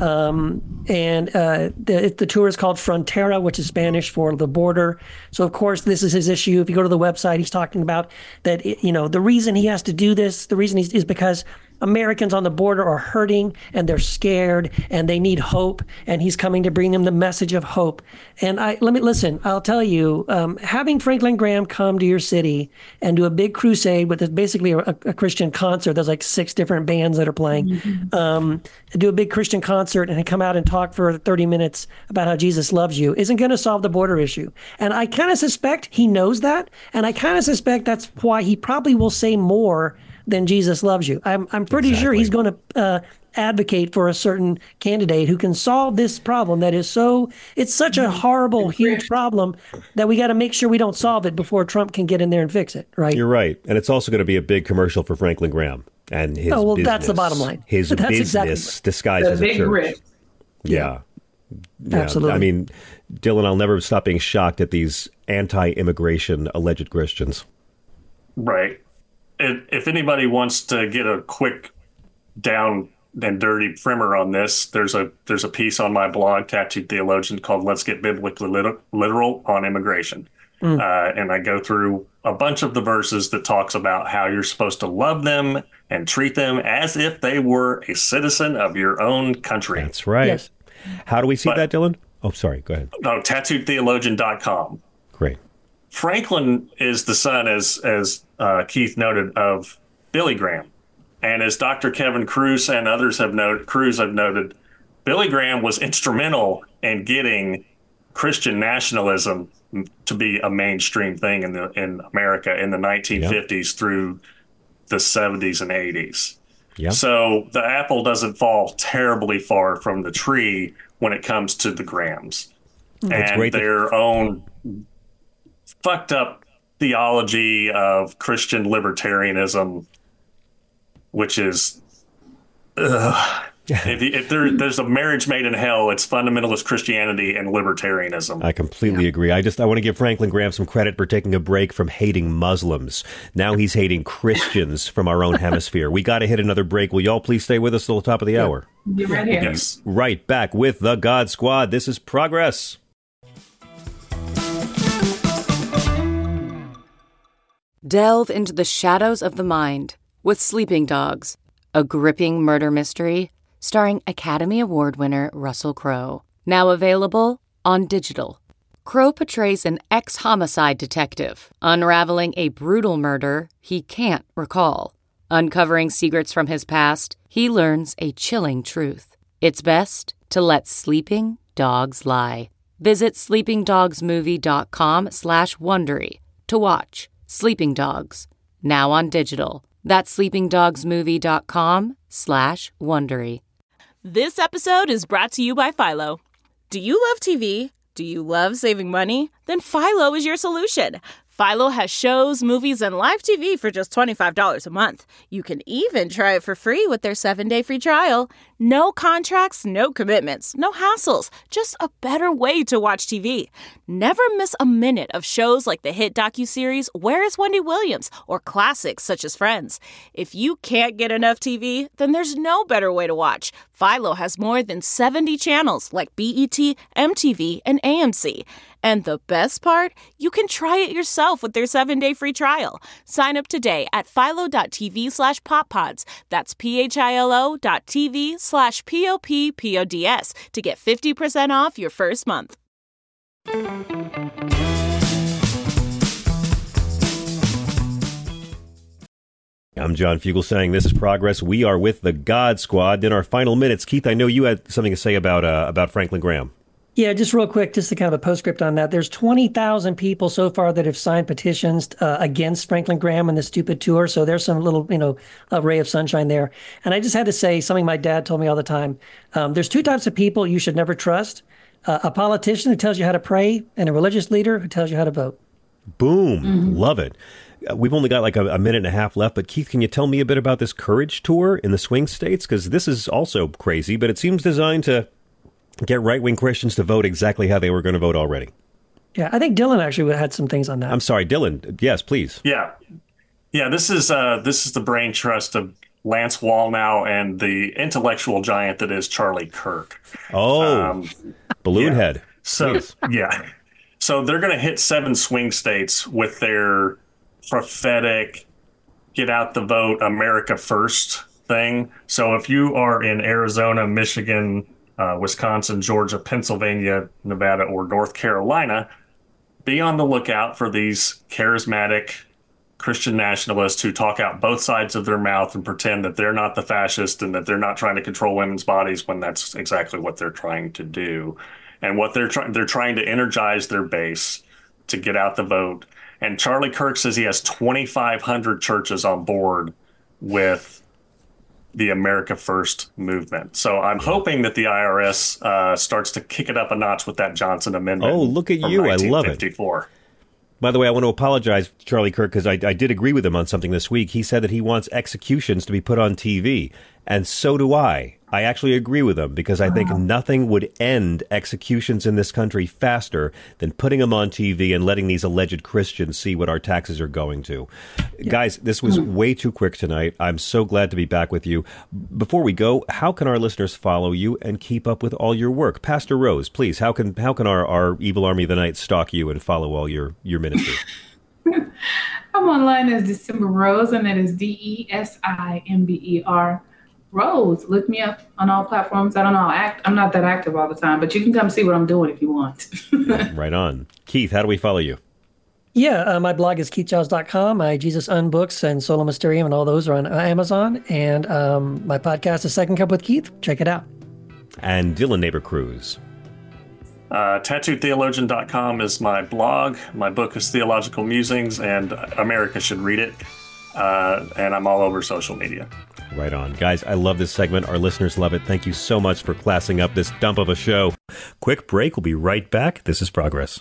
Um, and uh, the, the tour is called Frontera, which is Spanish for the border. So, of course, this is his issue. If you go to the website, he's talking about that, you know, the reason he has to do this, the reason he's, is because Americans on the border are hurting and they're scared and they need hope. And he's coming to bring them the message of hope. And I let me listen, I'll tell you, um, having Franklin Graham come to your city and do a big crusade with basically a, a Christian concert. There's like six different bands that are playing. Mm-hmm. Um, do a big Christian concert and come out and talk for thirty minutes about how Jesus loves you isn't going to solve the border issue. And I kind of suspect he knows that. And I kind of suspect that's why he probably will say more than Jesus loves you. I'm I'm pretty exactly. sure he's going to uh, advocate for a certain candidate who can solve this problem that is so, it's such a horrible, huge problem that we got to make sure we don't solve it before Trump can get in there and fix it, right? You're right. And it's also going to be a big commercial for Franklin Graham and his Oh, well, business. That's the bottom line. His that's business exactly disguised as a church. Rip. Yeah. yeah. Absolutely. I mean, Dylan, I'll never stop being shocked at these anti-immigration alleged Christians. Right. If, if anybody wants to get a quick down and dirty primer on this, there's a there's a piece on my blog, Tattooed Theologian, called Let's Get Biblically Literal on Immigration. Mm. Uh, and I go through a bunch of the verses that talks about how you're supposed to love them and treat them as if they were a citizen of your own country. That's right. Yes. How do we see but, that, Dylan? Oh, sorry. Go ahead. No, tattooed theologian dot com. Great. Franklin is the son, as as uh, Keith noted, of Billy Graham. And as Doctor Kevin Cruz and others have noted, Cruz have noted, Billy Graham was instrumental in getting Christian nationalism to be a mainstream thing in the in America in the nineteen fifties yep. through the seventies and eighties. Yep. So the apple doesn't fall terribly far from the tree when it comes to the Grahams it's and great their to- own fucked up theology of Christian libertarianism, which is, ugh. if, if there, there's a marriage made in hell, it's fundamentalist Christianity and libertarianism. I completely yeah. agree. I just I want to give Franklin Graham some credit for taking a break from hating Muslims. Now he's hating Christians from our own hemisphere. We got to hit another break. Will y'all please stay with us till the top of the yeah. hour? You're right here. Yes. Right back with the God Squad. This is Progress. Delve into the shadows of the mind with Sleeping Dogs, a gripping murder mystery starring Academy Award winner Russell Crowe. Now available on digital. Crowe portrays an ex-homicide detective unraveling a brutal murder he can't recall. Uncovering secrets from his past, he learns a chilling truth. It's best to let sleeping dogs lie. Visit sleepingdogsmovie.com slash Wondery to watch Sleeping Dogs, now on digital. That's sleepingdogsmovie.com slash Wondery. This episode is brought to you by Philo. Do you love T V? Do you love saving money? Then Philo is your solution. Philo has shows, movies, and live T V for just twenty-five dollars a month. You can even try it for free with their seven-day free trial. No contracts, no commitments, no hassles, just a better way to watch T V. Never miss a minute of shows like the hit docuseries Where is Wendy Williams or classics such as Friends. If you can't get enough T V, then there's no better way to watch. Philo has more than seventy channels like B E T, M T V, and A M C. And the best part? You can try it yourself with their seven-day free trial. Sign up today at philo.tv slash poppods. That's P-H-I-L-O dot TV slash P-O-P-P-O-D-S to get fifty percent off your first month. I'm John Fugelsang. This is Progress. We are with the God Squad. In our final minutes, Keith, I know you had something to say about uh, about Franklin Graham. Yeah, just real quick, just to kind of a postscript on that. There's twenty thousand people so far that have signed petitions uh, against Franklin Graham and the stupid tour. So there's some little, you know, a ray of sunshine there. And I just had to say something my dad told me all the time. Um, there's two types of people you should never trust. Uh, a politician who tells you how to pray and a religious leader who tells you how to vote. Boom. Mm-hmm. Love it. Uh, we've only got like a, a minute and a half left. But Keith, can you tell me a bit about this Courage Tour in the swing states? Because this is also crazy, but it seems designed to get right-wing Christians to vote exactly how they were going to vote already. Yeah, I think Dylan actually had some things on that. I'm sorry, Dylan. Yes, please. Yeah. Yeah, this is uh, this is the brain trust of Lance Wallnau and the intellectual giant that is Charlie Kirk. Oh, um, balloon yeah. head. So, please. yeah. So they're going to hit seven swing states with their prophetic, get out the vote, America first thing. So if you are in Arizona, Michigan, Uh, Wisconsin, Georgia, Pennsylvania, Nevada, or North Carolina, be on the lookout for these charismatic Christian nationalists who talk out both sides of their mouth and pretend that they're not the fascist and that they're not trying to control women's bodies when that's exactly what they're trying to do. And what they're trying, they're trying to energize their base to get out the vote. And Charlie Kirk says he has twenty-five hundred churches on board with the America First movement. So I'm hoping that the I R S uh, starts to kick it up a notch with that Johnson Amendment. Oh, look at you. I love it. By the way, I want to apologize to Charlie Kirk because I, I did agree with him on something this week. He said that he wants executions to be put on T V. And so do I. I actually agree with him because I think nothing would end executions in this country faster than putting them on T V and letting these alleged Christians see what our taxes are going to. Yeah. Guys, this was way too quick tonight. I'm so glad to be back with you. Before we go, how can our listeners follow you and keep up with all your work? Pastor Rose, please, how can how can our, our evil army of the night stalk you and follow all your, your ministry? I'm online as December Rose, and that is D E S I M B E R. Rose. Look me up on all platforms. I don't know. Act, I'm not that active all the time, but you can come see what I'm doing if you want. Right on. Keith, how do we follow you? Yeah, uh, my blog is keith giles dot com. My Jesus Unbooks and Sola Mysterium and all those are on Amazon. And um, my podcast is Second Cup with Keith. Check it out. And Dylan Neighbor Cruz. Uh, tattooed theologian dot com is my blog. My book is Theological Musings, and America should read it. Uh, and I'm all over social media. Right on. Guys, I love this segment. Our listeners love it. Thank you so much for classing up this dump of a show. Quick break. We'll be right back. This is Progress.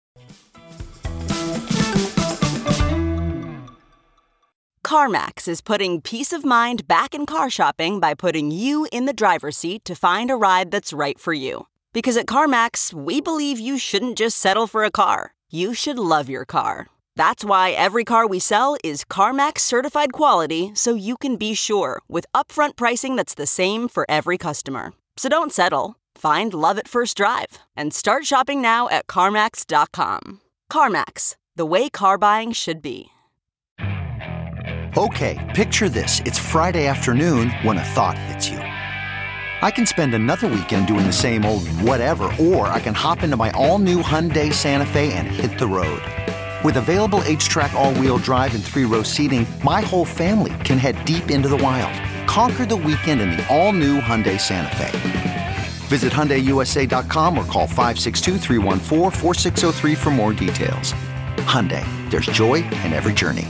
CarMax is putting peace of mind back in car shopping by putting you in the driver's seat to find a ride that's right for you. Because at CarMax, we believe you shouldn't just settle for a car. You should love your car. That's why every car we sell is CarMax certified quality, so you can be sure with upfront pricing that's the same for every customer. So don't settle. Find love at first drive and start shopping now at CarMax dot com. CarMax, the way car buying should be. Okay, picture this. It's Friday afternoon when a thought hits you. I can spend another weekend doing the same old whatever, or I can hop into my all-new Hyundai Santa Fe and hit the road. With available H-Track all-wheel drive and three-row seating, my whole family can head deep into the wild. Conquer the weekend in the all-new Hyundai Santa Fe. Visit Hyundai U S A dot com or call five six two, three one four, four six zero three for more details. Hyundai, there's joy in every journey.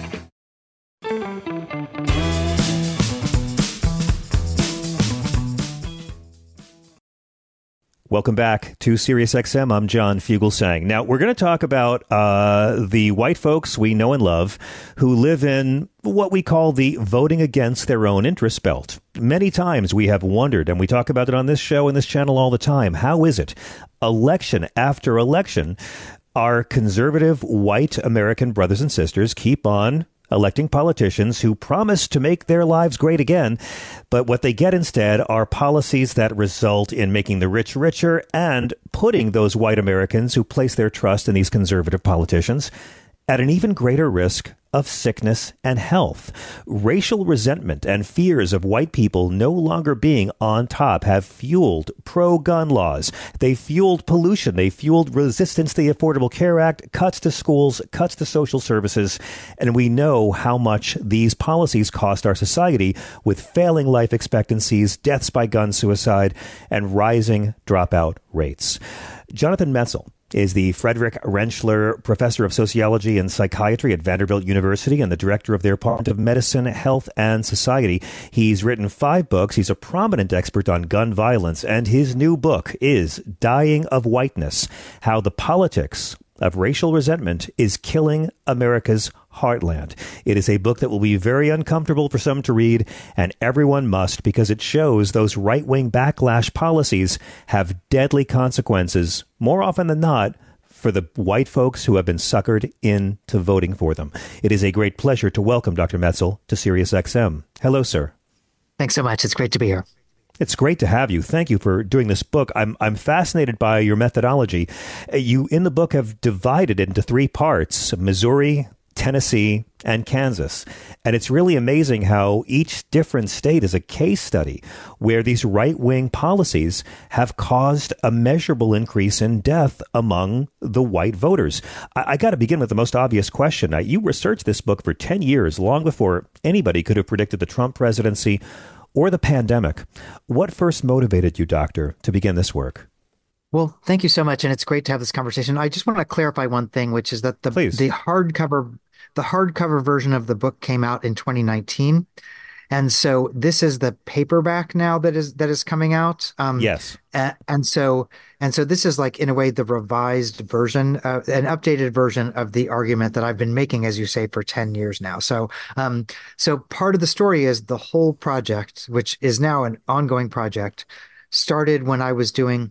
Welcome back to SiriusXM. I'm John Fugelsang. Now, we're going to talk about uh, the white folks we know and love who live in what we call the voting against their own interest belt. Many times we have wondered, and we talk about it on this show and this channel all the time, how is it, election after election, our conservative white American brothers and sisters keep on electing politicians who promise to make their lives great again, but what they get instead are policies that result in making the rich richer and putting those white Americans who place their trust in these conservative politicians at an even greater risk of sickness and health. Racial resentment and fears of white people no longer being on top have fueled pro-gun laws. They fueled pollution. They fueled resistance to the Affordable Care Act, cuts to schools, cuts to social services. And we know how much these policies cost our society with failing life expectancies, deaths by gun suicide, and rising dropout rates. Jonathan Metzl is the Frederick Rentschler Professor of Sociology and Psychiatry at Vanderbilt University and the director of their Department of Medicine, Health, and Society. He's written five books. He's a prominent expert on gun violence, and his new book is Dying of Whiteness: How the Politics of Racial Resentment is Killing America's Heartland. It is a book that will be very uncomfortable for some to read, and everyone must, because it shows those right-wing backlash policies have deadly consequences, more often than not, for the white folks who have been suckered into voting for them. It is a great pleasure to welcome Doctor Metzl to SiriusXM. Hello, sir. Thanks so much. It's great to be here. It's great to have you. Thank you for doing this book. I'm I'm fascinated by your methodology. You, in the book, have divided it into three parts: Missouri, Tennessee, and Kansas. And it's really amazing how each different state is a case study where these right-wing policies have caused a measurable increase in death among the white voters. I, I got to begin with the most obvious question. Now, you researched this book for ten years, long before anybody could have predicted the Trump presidency or the pandemic. What first motivated you, doctor, to begin this work? Well, thank you so much, and it's great to have this conversation. I just want to clarify one thing, which is that the Please. the hardcover the hardcover version of the book came out in twenty nineteen, and so this is the paperback now that is that is coming out. Um, yes, and, and so and so this is like, in a way, the revised version, uh, an updated version of the argument that I've been making, as you say, for ten years now. So, um, so part of the story is the whole project, which is now an ongoing project, started when I was doing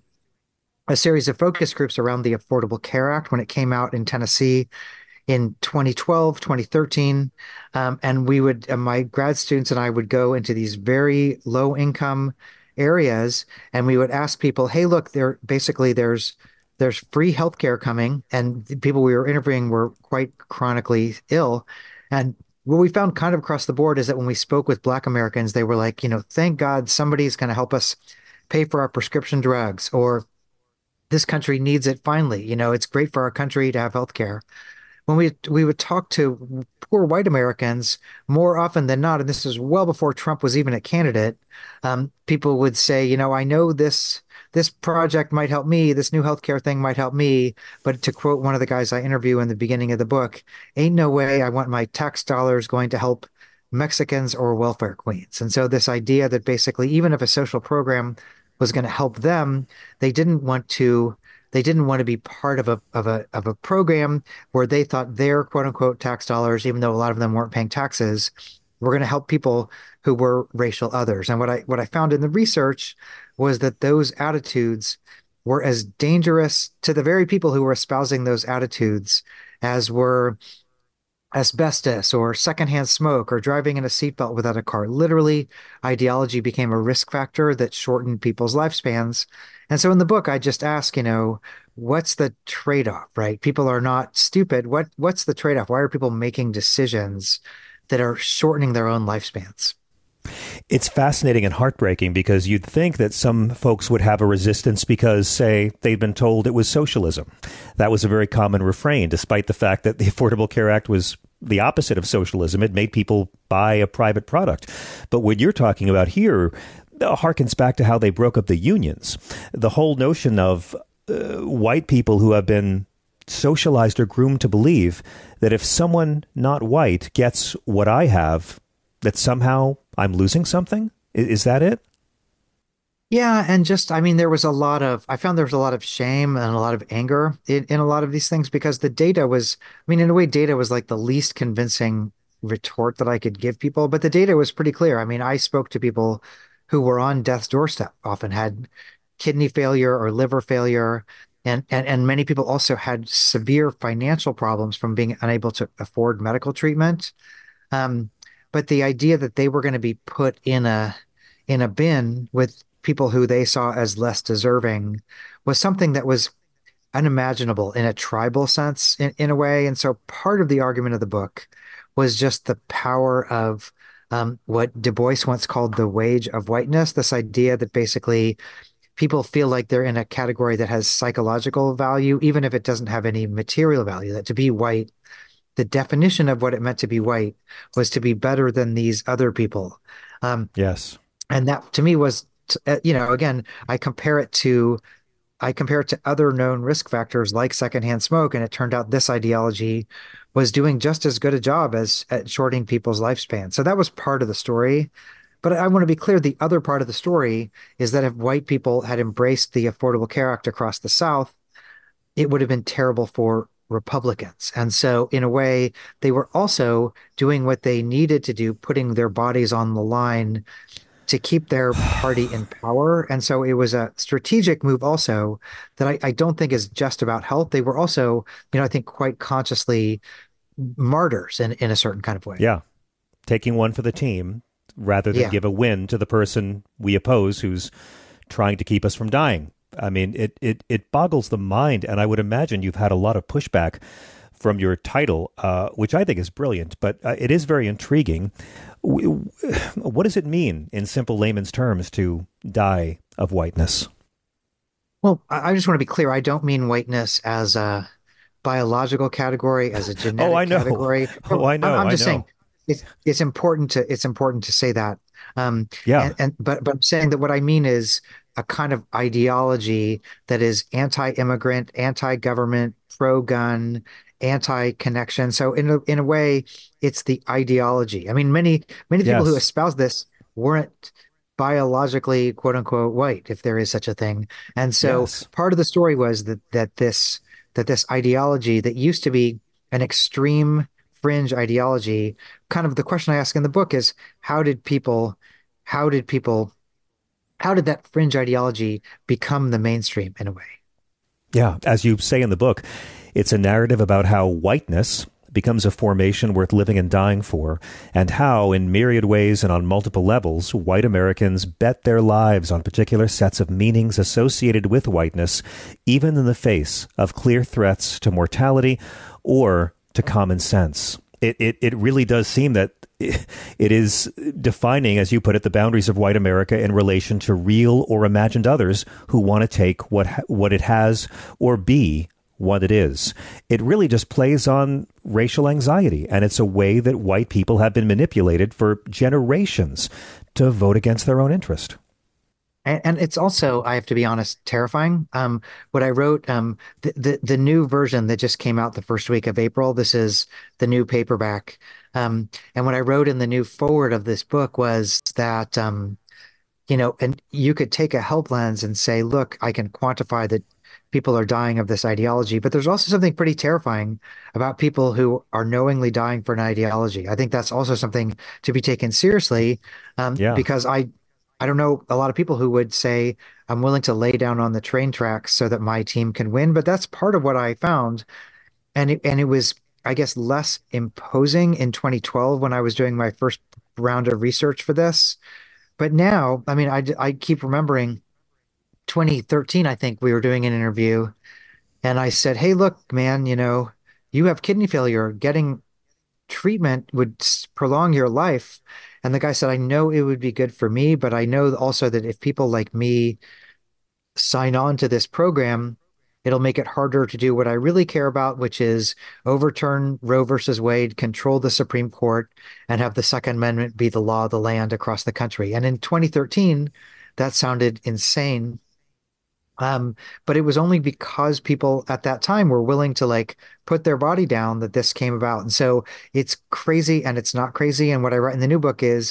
a series of focus groups around the Affordable Care Act when it came out in Tennessee in twenty twelve, twenty thirteen. Um, and we would, uh, my grad students and I would go into these very low income areas, and we would ask people, hey, look, there basically there's there's free healthcare coming, and the people we were interviewing were quite chronically ill. And what we found kind of across the board is that when we spoke with Black Americans, they were like, you know, thank God somebody's going to help us pay for our prescription drugs, or this country needs it finally. You know, it's great for our country to have healthcare. When we we would talk to poor white Americans, more often than not, and this is well before Trump was even a candidate, um, people would say, you know, I know this this project might help me, this new healthcare thing might help me, but to quote one of the guys I interview in the beginning of the book, ain't no way I want my tax dollars going to help Mexicans or welfare queens. And so this idea that basically, even if a social program was going to help them, they didn't want to They didn't want to be part of a of a of a program where they thought their quote unquote tax dollars, even though a lot of them weren't paying taxes, were going to help people who were racial others. And what I what I found in the research was that those attitudes were as dangerous to the very people who were espousing those attitudes as were asbestos or secondhand smoke or driving in a seatbelt without a car. Literally, ideology became a risk factor that shortened people's lifespans. And so in the book, I just ask, you know, what's the trade-off, right? People are not stupid. What what's the trade-off? Why are people making decisions that are shortening their own lifespans? It's fascinating and heartbreaking because you'd think that some folks would have a resistance because, say, they'd been told it was socialism. That was a very common refrain, despite the fact that the Affordable Care Act was the opposite of socialism. It made people buy a private product. But what you're talking about here harkens back to how they broke up the unions. The whole notion of uh, white people who have been socialized or groomed to believe that if someone not white gets what I have, that somehow I'm losing something? Is that it? Yeah, and just I mean, there was a lot of I found there was a lot of shame and a lot of anger in, in a lot of these things because the data was, I mean, in a way, data was like the least convincing retort that I could give people, but the data was pretty clear. I mean, I spoke to people who were on death's doorstep, often had kidney failure or liver failure, and and and many people also had severe financial problems from being unable to afford medical treatment. Um, but the idea that they were going to be put in a in a bin with people who they saw as less deserving was something that was unimaginable in a tribal sense in, in a way. And so part of the argument of the book was just the power of um, what Du Bois once called the wage of whiteness, this idea that basically people feel like they're in a category that has psychological value, even if it doesn't have any material value, that to be white, the definition of what it meant to be white was to be better than these other people. Um, yes. And that to me was, uh, you know, again, I compare it to, I compare it to other known risk factors like secondhand smoke, and it turned out this ideology was doing just as good a job as at shorting people's lifespan. So that was part of the story. But I want to be clear, the other part of the story is that if white people had embraced the Affordable Care Act across the South, it would have been terrible for Republicans. And so in a way, they were also doing what they needed to do, putting their bodies on the line to keep their party in power. And so it was a strategic move also that I, I don't think is just about health. They were also, you know, I think quite consciously martyrs in, in a certain kind of way. Yeah. Taking one for the team rather than Yeah. give a win to the person we oppose who's trying to keep us from dying. I mean, it, it, it boggles the mind. And I would imagine you've had a lot of pushback from your title, uh, which I think is brilliant, but uh, it is very intriguing. What does it mean in simple layman's terms to die of whiteness? Well, I I just want to be clear. I don't mean whiteness as a biological category, as a genetic Oh, I know. category. Oh, I know. I'm, I'm I just know. saying it's it's important to it's important to say that. Um, Yeah. And, and but but I'm saying that what I mean is a kind of ideology that is anti-immigrant, anti-government, pro-gun, anti-connection. So in a in a way, it's the ideology. I mean, many many people who Yes. espouse this weren't biologically quote unquote white, if there is such a thing. And so Yes. part of the story was that that this that this ideology that used to be an extreme fringe ideology, kind of the question I ask in the book is how did people how did people how did that fringe ideology become the mainstream in a way? Yeah, as you say in the book, it's a narrative about how whiteness becomes a formation worth living and dying for, and how, in myriad ways and on multiple levels, white Americans bet their lives on particular sets of meanings associated with whiteness, even in the face of clear threats to mortality or to common sense. It, it, it really does seem that it is defining, as you put it, the boundaries of white America in relation to real or imagined others who want to take what what it has or be what it is. It really just plays on racial anxiety, and it's a way that white people have been manipulated for generations to vote against their own interest. And, and it's also, I have to be honest, terrifying. Um, what I wrote, um, the, the the new version that just came out the first week of April. This is the new paperback. Um, and what I wrote in the new forward of this book was that, um, you know, and you could take a help lens and say, look, I can quantify that people are dying of this ideology, but there's also something pretty terrifying about people who are knowingly dying for an ideology. I think that's also something to be taken seriously, um, Yeah. because I, I don't know a lot of people who would say, I'm willing to lay down on the train tracks so that my team can win. But that's part of what I found. And it, and it was, I guess, less imposing in twenty twelve when I was doing my first round of research for this. But now, I mean, I, I keep remembering twenty thirteen, I think we were doing an interview and I said, hey, look, man, you know, you have kidney failure. Getting treatment would s- prolong your life. And the guy said, I know it would be good for me, but I know also that if people like me sign on to this program, it'll make it harder to do what I really care about, which is overturn Roe versus Wade, control the Supreme Court, and have the Second Amendment be the law of the land across the country. And in twenty thirteen, that sounded insane. Um, but it was only because people at that time were willing to like put their body down that this came about. And so it's crazy and it's not crazy. And what I write in the new book is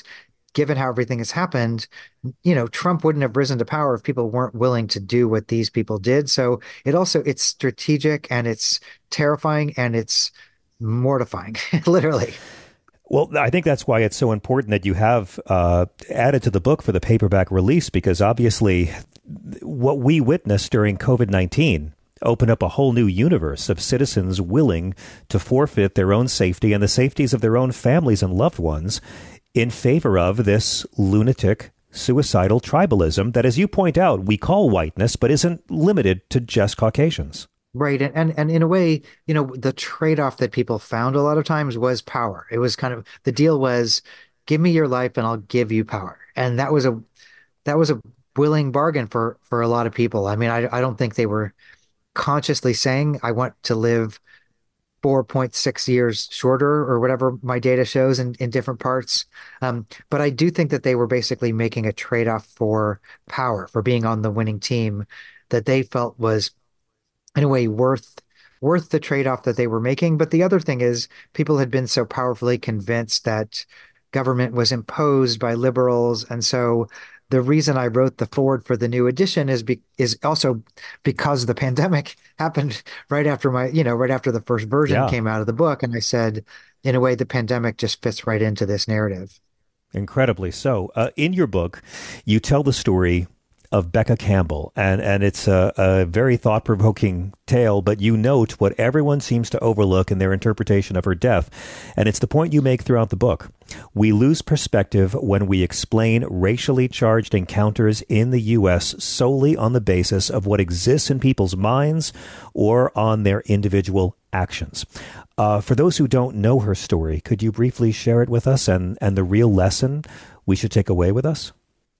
given how everything has happened, you know, Trump wouldn't have risen to power if people weren't willing to do what these people did. So it also, it's strategic and it's terrifying and it's mortifying, literally. Well, I think that's why it's so important that you have uh, added to the book for the paperback release, because obviously what we witnessed during COVID nineteen opened up a whole new universe of citizens willing to forfeit their own safety and the safeties of their own families and loved ones in favor of this lunatic, suicidal tribalism that, as you point out, we call whiteness, but isn't limited to just Caucasians. Right. And, and and in a way, you know, the trade-off that people found a lot of times was power. It was kind of, the deal was, give me your life and I'll give you power. And that was a that was a willing bargain for for a lot of people. I mean, I I don't think they were consciously saying, I want to live four point six years shorter or whatever my data shows in, in different parts. Um, but I do think that they were basically making a trade-off for power, for being on the winning team that they felt was in a way worth worth the trade-off that they were making. But the other thing is people had been so powerfully convinced that government was imposed by liberals. And so the reason I wrote the foreword for the new edition is be, is also because the pandemic happened right after my, you know, right after the first version Yeah. came out of the book. And I said, in a way, the pandemic just fits right into this narrative. Incredibly so. Uh, in your book, you tell the story of Becca Campbell, and, and it's a, a very thought-provoking tale, but you note what everyone seems to overlook in their interpretation of her death, and it's the point you make throughout the book. We lose perspective when we explain racially charged encounters in the U S solely on the basis of what exists in people's minds or on their individual actions. Uh, for those who don't know her story, could you briefly share it with us and, and the real lesson we should take away with us?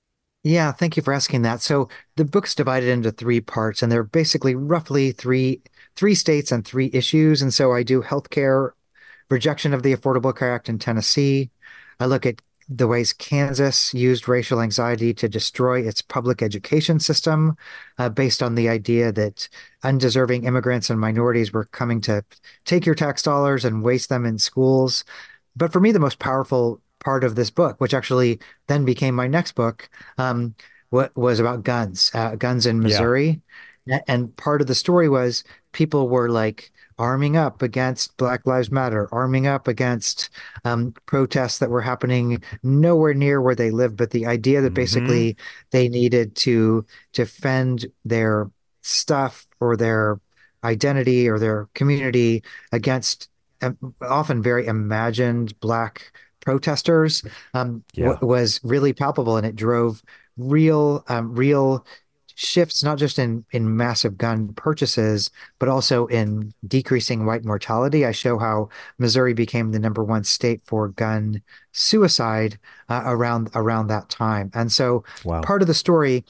Yeah, thank you for asking that. So the book's divided into three parts, and they're basically roughly three three states and three issues. And so I do healthcare, rejection of the Affordable Care Act in Tennessee. I look at the ways Kansas used racial anxiety to destroy its public education system, uh, based on the idea that undeserving immigrants and minorities were coming to take your tax dollars and waste them in schools. But for me, the most powerful part of this book, which actually then became my next book, um, what was about guns, uh, guns in Missouri. Yeah. And part of the story was people were like arming up against Black Lives Matter, arming up against um, protests that were happening nowhere near where they lived. But the idea that mm-hmm. basically they needed to defend their stuff or their identity or their community against um, often very imagined Black protesters um, yeah. w- was really palpable, and it drove real, um, real shifts, not just in in massive gun purchases, but also in decreasing white mortality. I show how Missouri became the number one state for gun suicide uh, around around that time, and so wow. part of the story.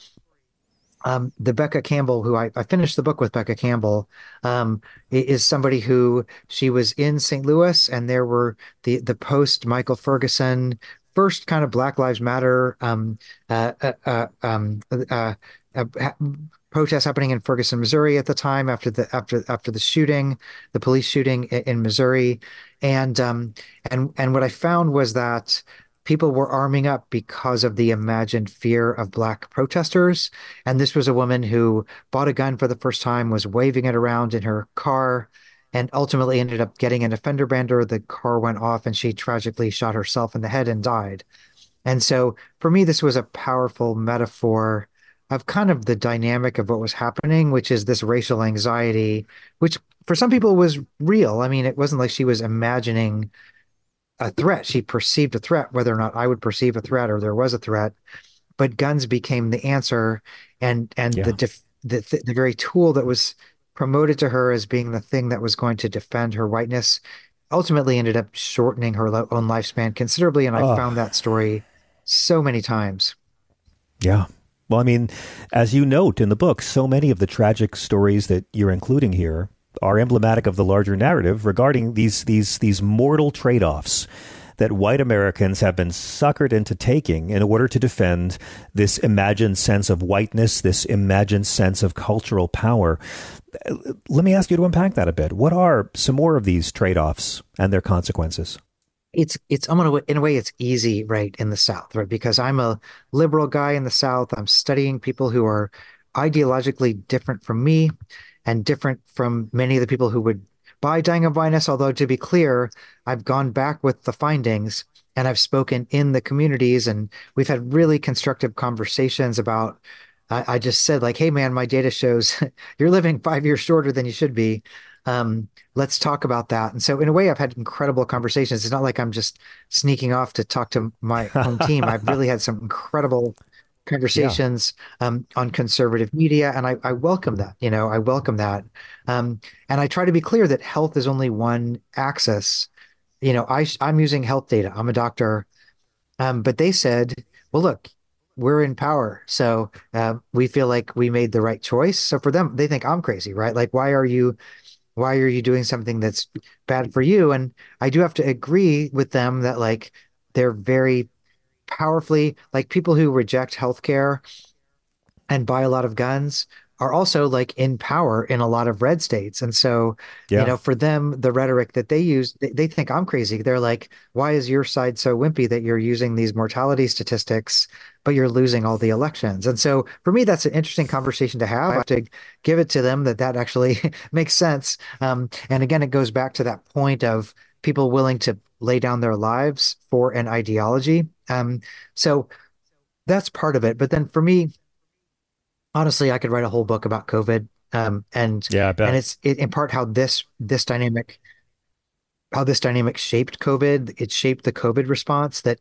Um, the Becca Campbell, who I, I finished the book with Becca Campbell, um, is somebody who she was in Saint Louis, and there were the the post Michael Ferguson first kind of Black Lives Matter um, uh, uh, uh, um, uh, uh, protests happening in Ferguson, Missouri at the time after the after after the shooting, the police shooting in, in Missouri, and um, and and what I found was that people were arming up because of the imagined fear of Black protesters. And this was a woman who bought a gun for the first time, was waving it around in her car, and ultimately ended up getting an fender bender. The car went off and she tragically shot herself in the head and died. And so for me, this was a powerful metaphor of kind of the dynamic of what was happening, which is this racial anxiety, which for some people was real. I mean, it wasn't like she was imagining a threat. She perceived a threat, whether or not I would perceive a threat or there was a threat, but guns became the answer. And, and yeah. the, def, the, the, the very tool that was promoted to her as being the thing that was going to defend her whiteness ultimately ended up shortening her lo- own lifespan considerably. And I oh. found that story so many times. Yeah. Well, I mean, as you note in the book, so many of the tragic stories that you're including here are emblematic of the larger narrative regarding these these these mortal trade-offs that white Americans have been suckered into taking in order to defend this imagined sense of whiteness, this imagined sense of cultural power. Let me ask you to unpack that a bit. What are some more of these trade-offs and their consequences? it's it's I'm gonna in a way it's easy right in the South, right? Because I'm a liberal guy in the South. I'm studying people who are ideologically different from me and different from many of the people who would buy Dying of Blindness. Although to be clear, I've gone back with the findings and I've spoken in the communities and we've had really constructive conversations about I, I just said like, hey man, my data shows you're living five years shorter than you should be. Um, let's talk about that. And so in a way, I've had incredible conversations. It's not like I'm just sneaking off to talk to my own team. I've really had some incredible conversations yeah. um, on conservative media, and I, I welcome that. You know, I welcome that. Um, and I try to be clear that health is only one axis. You know, I, I'm using health data. I'm a doctor. Um, but they said, well, look, we're in power. So uh, we feel like we made the right choice. So for them, they think I'm crazy, right? Like, why are you why are you doing something that's bad for you? And I do have to agree with them that like they're very powerfully like people who reject healthcare and buy a lot of guns are also like in power in a lot of red states. And so, yeah. you know, for them, the rhetoric that they use, they, they think I'm crazy. They're like, why is your side so wimpy that you're using these mortality statistics, but you're losing all the elections? And so for me, that's an interesting conversation to have. I have to give it to them that that actually makes sense. Um, and again, it goes back to that point of people willing to lay down their lives for an ideology. Um, so that's part of it. But then for me, honestly, I could write a whole book about COVID. Um, and yeah, I bet. and it's it, in part how this this dynamic how this dynamic shaped COVID. It shaped the COVID response that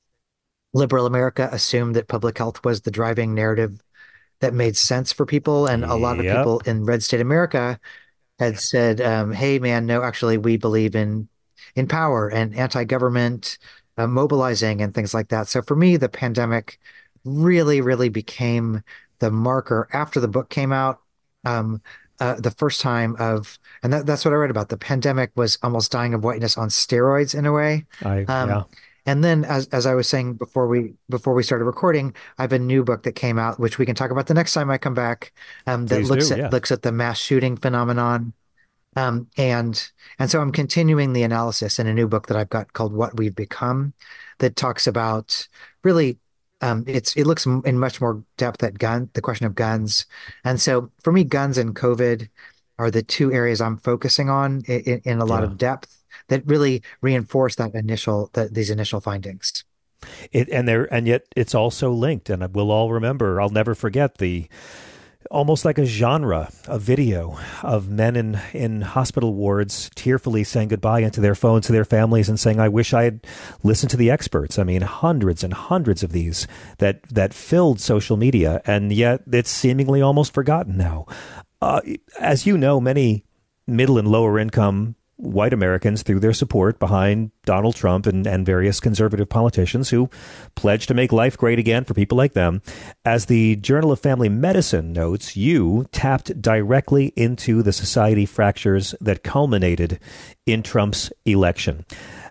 liberal America assumed that public health was the driving narrative that made sense for people. And a lot of Yep. people in red state America had said, um, hey, man, no, actually, we believe in in power and anti-government uh, mobilizing and things like that. So for me, the pandemic really, really became the marker after the book came out. Um, uh, the first time of, and that, that's what I read about. The pandemic was almost dying of whiteness on steroids in a way. I, Um, yeah. And then, as as I was saying before we before we started recording, I have a new book that came out, which we can talk about the next time I come back. Um, that Please looks do, at yeah. looks at the mass shooting phenomenon. Um, and and so I'm continuing the analysis in a new book that I've got called What We've Become, that talks about really um, it's it looks m- in much more depth at gun the question of guns. And so for me, guns and COVID are the two areas I'm focusing on in, in a lot Yeah. of depth that really reinforce that initial that these initial findings. It and there and yet it's also linked, and we'll all remember. I'll never forget the almost like a genre, a video of men in in hospital wards tearfully saying goodbye into their phones to their families and saying, "I wish I had listened to the experts." I mean, hundreds and hundreds of these that that filled social media, and yet it's seemingly almost forgotten now. Uh, as you know, many middle and lower income white Americans threw their support behind Donald Trump and, and various conservative politicians who pledged to make life great again for people like them. As the Journal of Family Medicine notes, you tapped directly into the society fractures that culminated in Trump's election.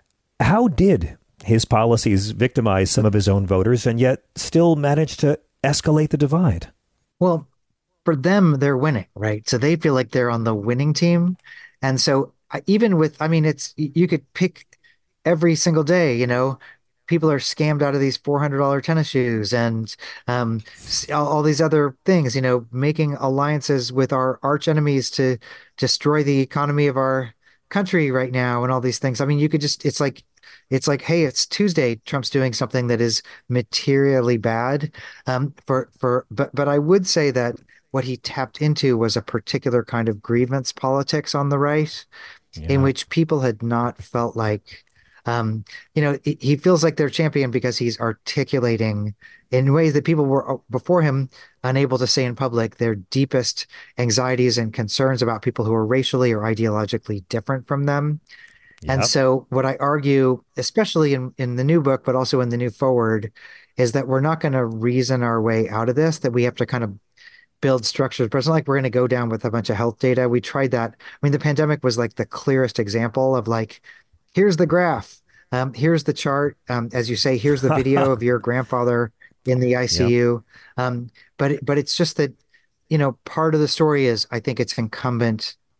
How did his policies victimize some of his own voters and yet still manage to escalate the divide? Well, for them, they're winning, right? So they feel like they're on the winning team. And so I- even with, I mean, it's, y- you could pick every single day, you know, people are scammed out of these four hundred dollars tennis shoes and um, s- all, all these other things, you know, making alliances with our arch enemies to destroy the economy of our country right now and all these things. I mean, you could just, it's like, it's like, hey, it's Tuesday. Trump's doing something that is materially bad. Um, for for, but but I would say that what he tapped into was a particular kind of grievance politics on the right, in Yeah. which people had not felt like, um, you know, he he feels like their champion because he's articulating in ways that people were uh, before him unable to say in public their deepest anxieties and concerns about people who are racially or ideologically different from them. And Yep. so what I argue, especially in, in the new book, but also in the new forward, is that we're not going to reason our way out of this, that we have to kind of build structures. But it's not like we're going to go down with a bunch of health data. We tried that. I mean, the pandemic was like the clearest example of like, here's the graph. Um, here's the chart. Um, as you say, here's the video of your grandfather in the I C U. Um, but, it- but it's just that, you know, part of the story is I think it's incumbent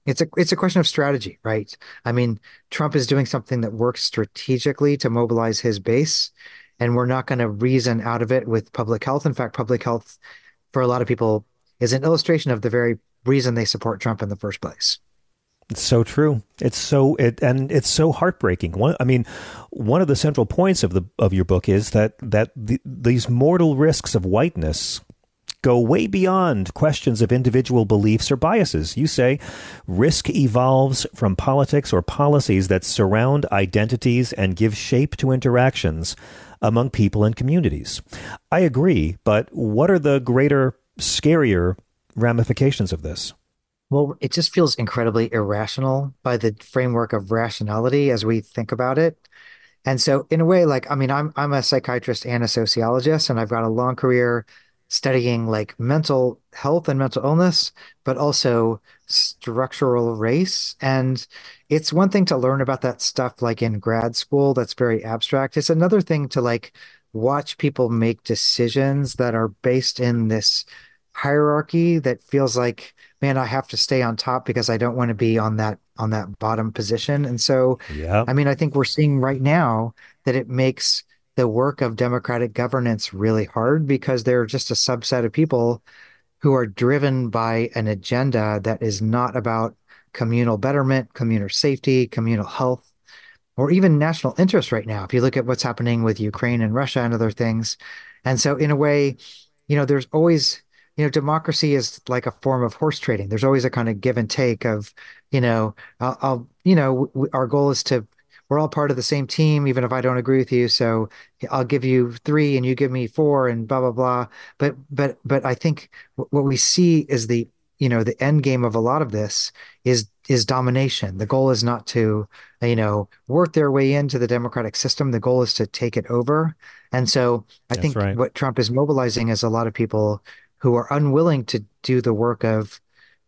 It's a it's a question of strategy, right? I mean, Trump is doing something that works strategically to mobilize his base, and we're not going to reason out of it with public health. In fact, public health for a lot of people is an illustration of the very reason they support Trump in the first place. It's so true. It's so it and it's so heartbreaking. One, I mean, one of the central points of the of your book is that that the, these mortal risks of whiteness go way beyond questions of individual beliefs or biases. You say risk evolves from politics or policies that surround identities and give shape to interactions among people and communities. I agree, but what are the greater, scarier ramifications of this? Well, it just feels incredibly irrational by the framework of rationality as we think about it. And so in a way, like, I mean, I'm I'm a psychiatrist and a sociologist, and I've got a long career studying like mental health and mental illness, but also structural race. And it's one thing to learn about that stuff like in grad school, that's very abstract. It's another thing to like watch people make decisions that are based in this hierarchy that feels like, man, I have to stay on top because I don't want to be on that on that bottom position. And so, yeah. I mean, I think we're seeing right now that it makes the work of democratic governance really hard because they're just a subset of people who are driven by an agenda that is not about communal betterment, communal safety, communal health, or even national interest right now. If you look at what's happening with Ukraine and Russia and other things. And so in a way, you know, there's always, you know, democracy is like a form of horse trading. There's always a kind of give and take of, you know, I'll, I'll you know, w- our goal is to, we're all part of the same team, even if I don't agree with you. So I'll give you three and you give me four and blah, blah, blah. But, but, but I think w- what we see is the, you know, the end game of a lot of this is, is domination. The goal is not to, you know, work their way into the democratic system. The goal is to take it over. And so I That's think right. what Trump is mobilizing is a lot of people who are unwilling to do the work of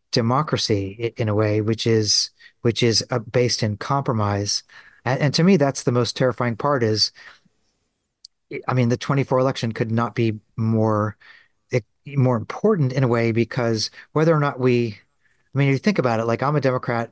democracy in a way, which is, which is uh, based in compromise. And, and to me, that's the most terrifying part is, I mean, the twenty-four election could not be more, it, more important in a way, because whether or not we, I mean, if you think about it, like I'm a Democrat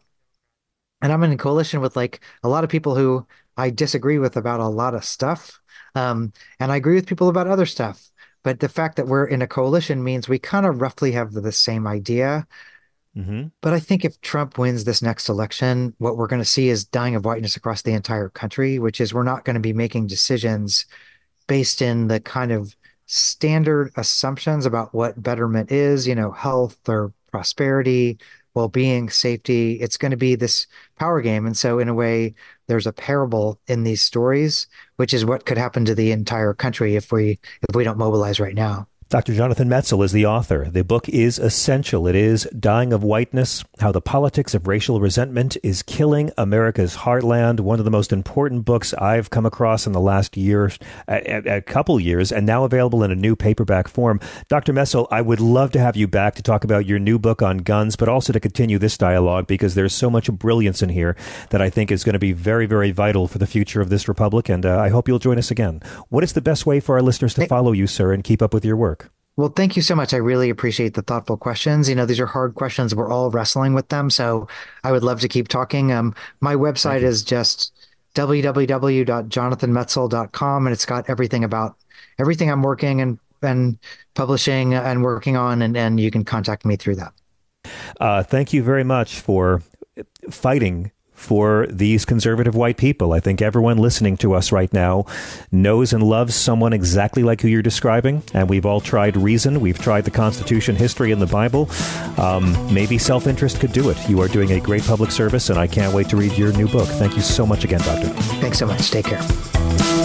and I'm in a coalition with like a lot of people who I disagree with about a lot of stuff. Um, and I agree with people about other stuff. But the fact that we're in a coalition means we kind of roughly have the same idea. Mm-hmm. But I think if Trump wins this next election, what we're going to see is dying of whiteness across the entire country, which is we're not going to be making decisions based in the kind of standard assumptions about what betterment is, you know, health or prosperity, well-being, safety. It's going to be this power game. And so in a way, there's a parable in these stories, which is what could happen to the entire country if we if we don't mobilize right now. Doctor Jonathan Metzl is the author. The book is essential. It is Dying of Whiteness, How the Politics of Racial Resentment is Killing America's Heartland. One of the most important books I've come across in the last year, a, a couple years, and now available in a new paperback form. Doctor Metzl, I would love to have you back to talk about your new book on guns, but also to continue this dialogue because there's so much brilliance in here that I think is going to be very, very vital for the future of this republic. And uh, I hope you'll join us again. What is the best way for our listeners to follow you, sir, and keep up with your work? Well, thank you so much. I really appreciate the thoughtful questions. You know, these are hard questions. We're all wrestling with them. So I would love to keep talking. Um, my website is just w w w dot jonathan metzl dot com, and it's got everything about everything I'm working and, and publishing and working on, and, and you can contact me through that. Uh, thank you very much for fighting for these conservative white people. I think everyone listening to us right now knows and loves someone exactly like who you're describing. And we've all tried reason. We've tried the Constitution, history, and the Bible. Um, maybe self-interest could do it. You are doing a great public service, and I can't wait to read your new book. Thank you so much again, Doctor. Thanks so much. Take care.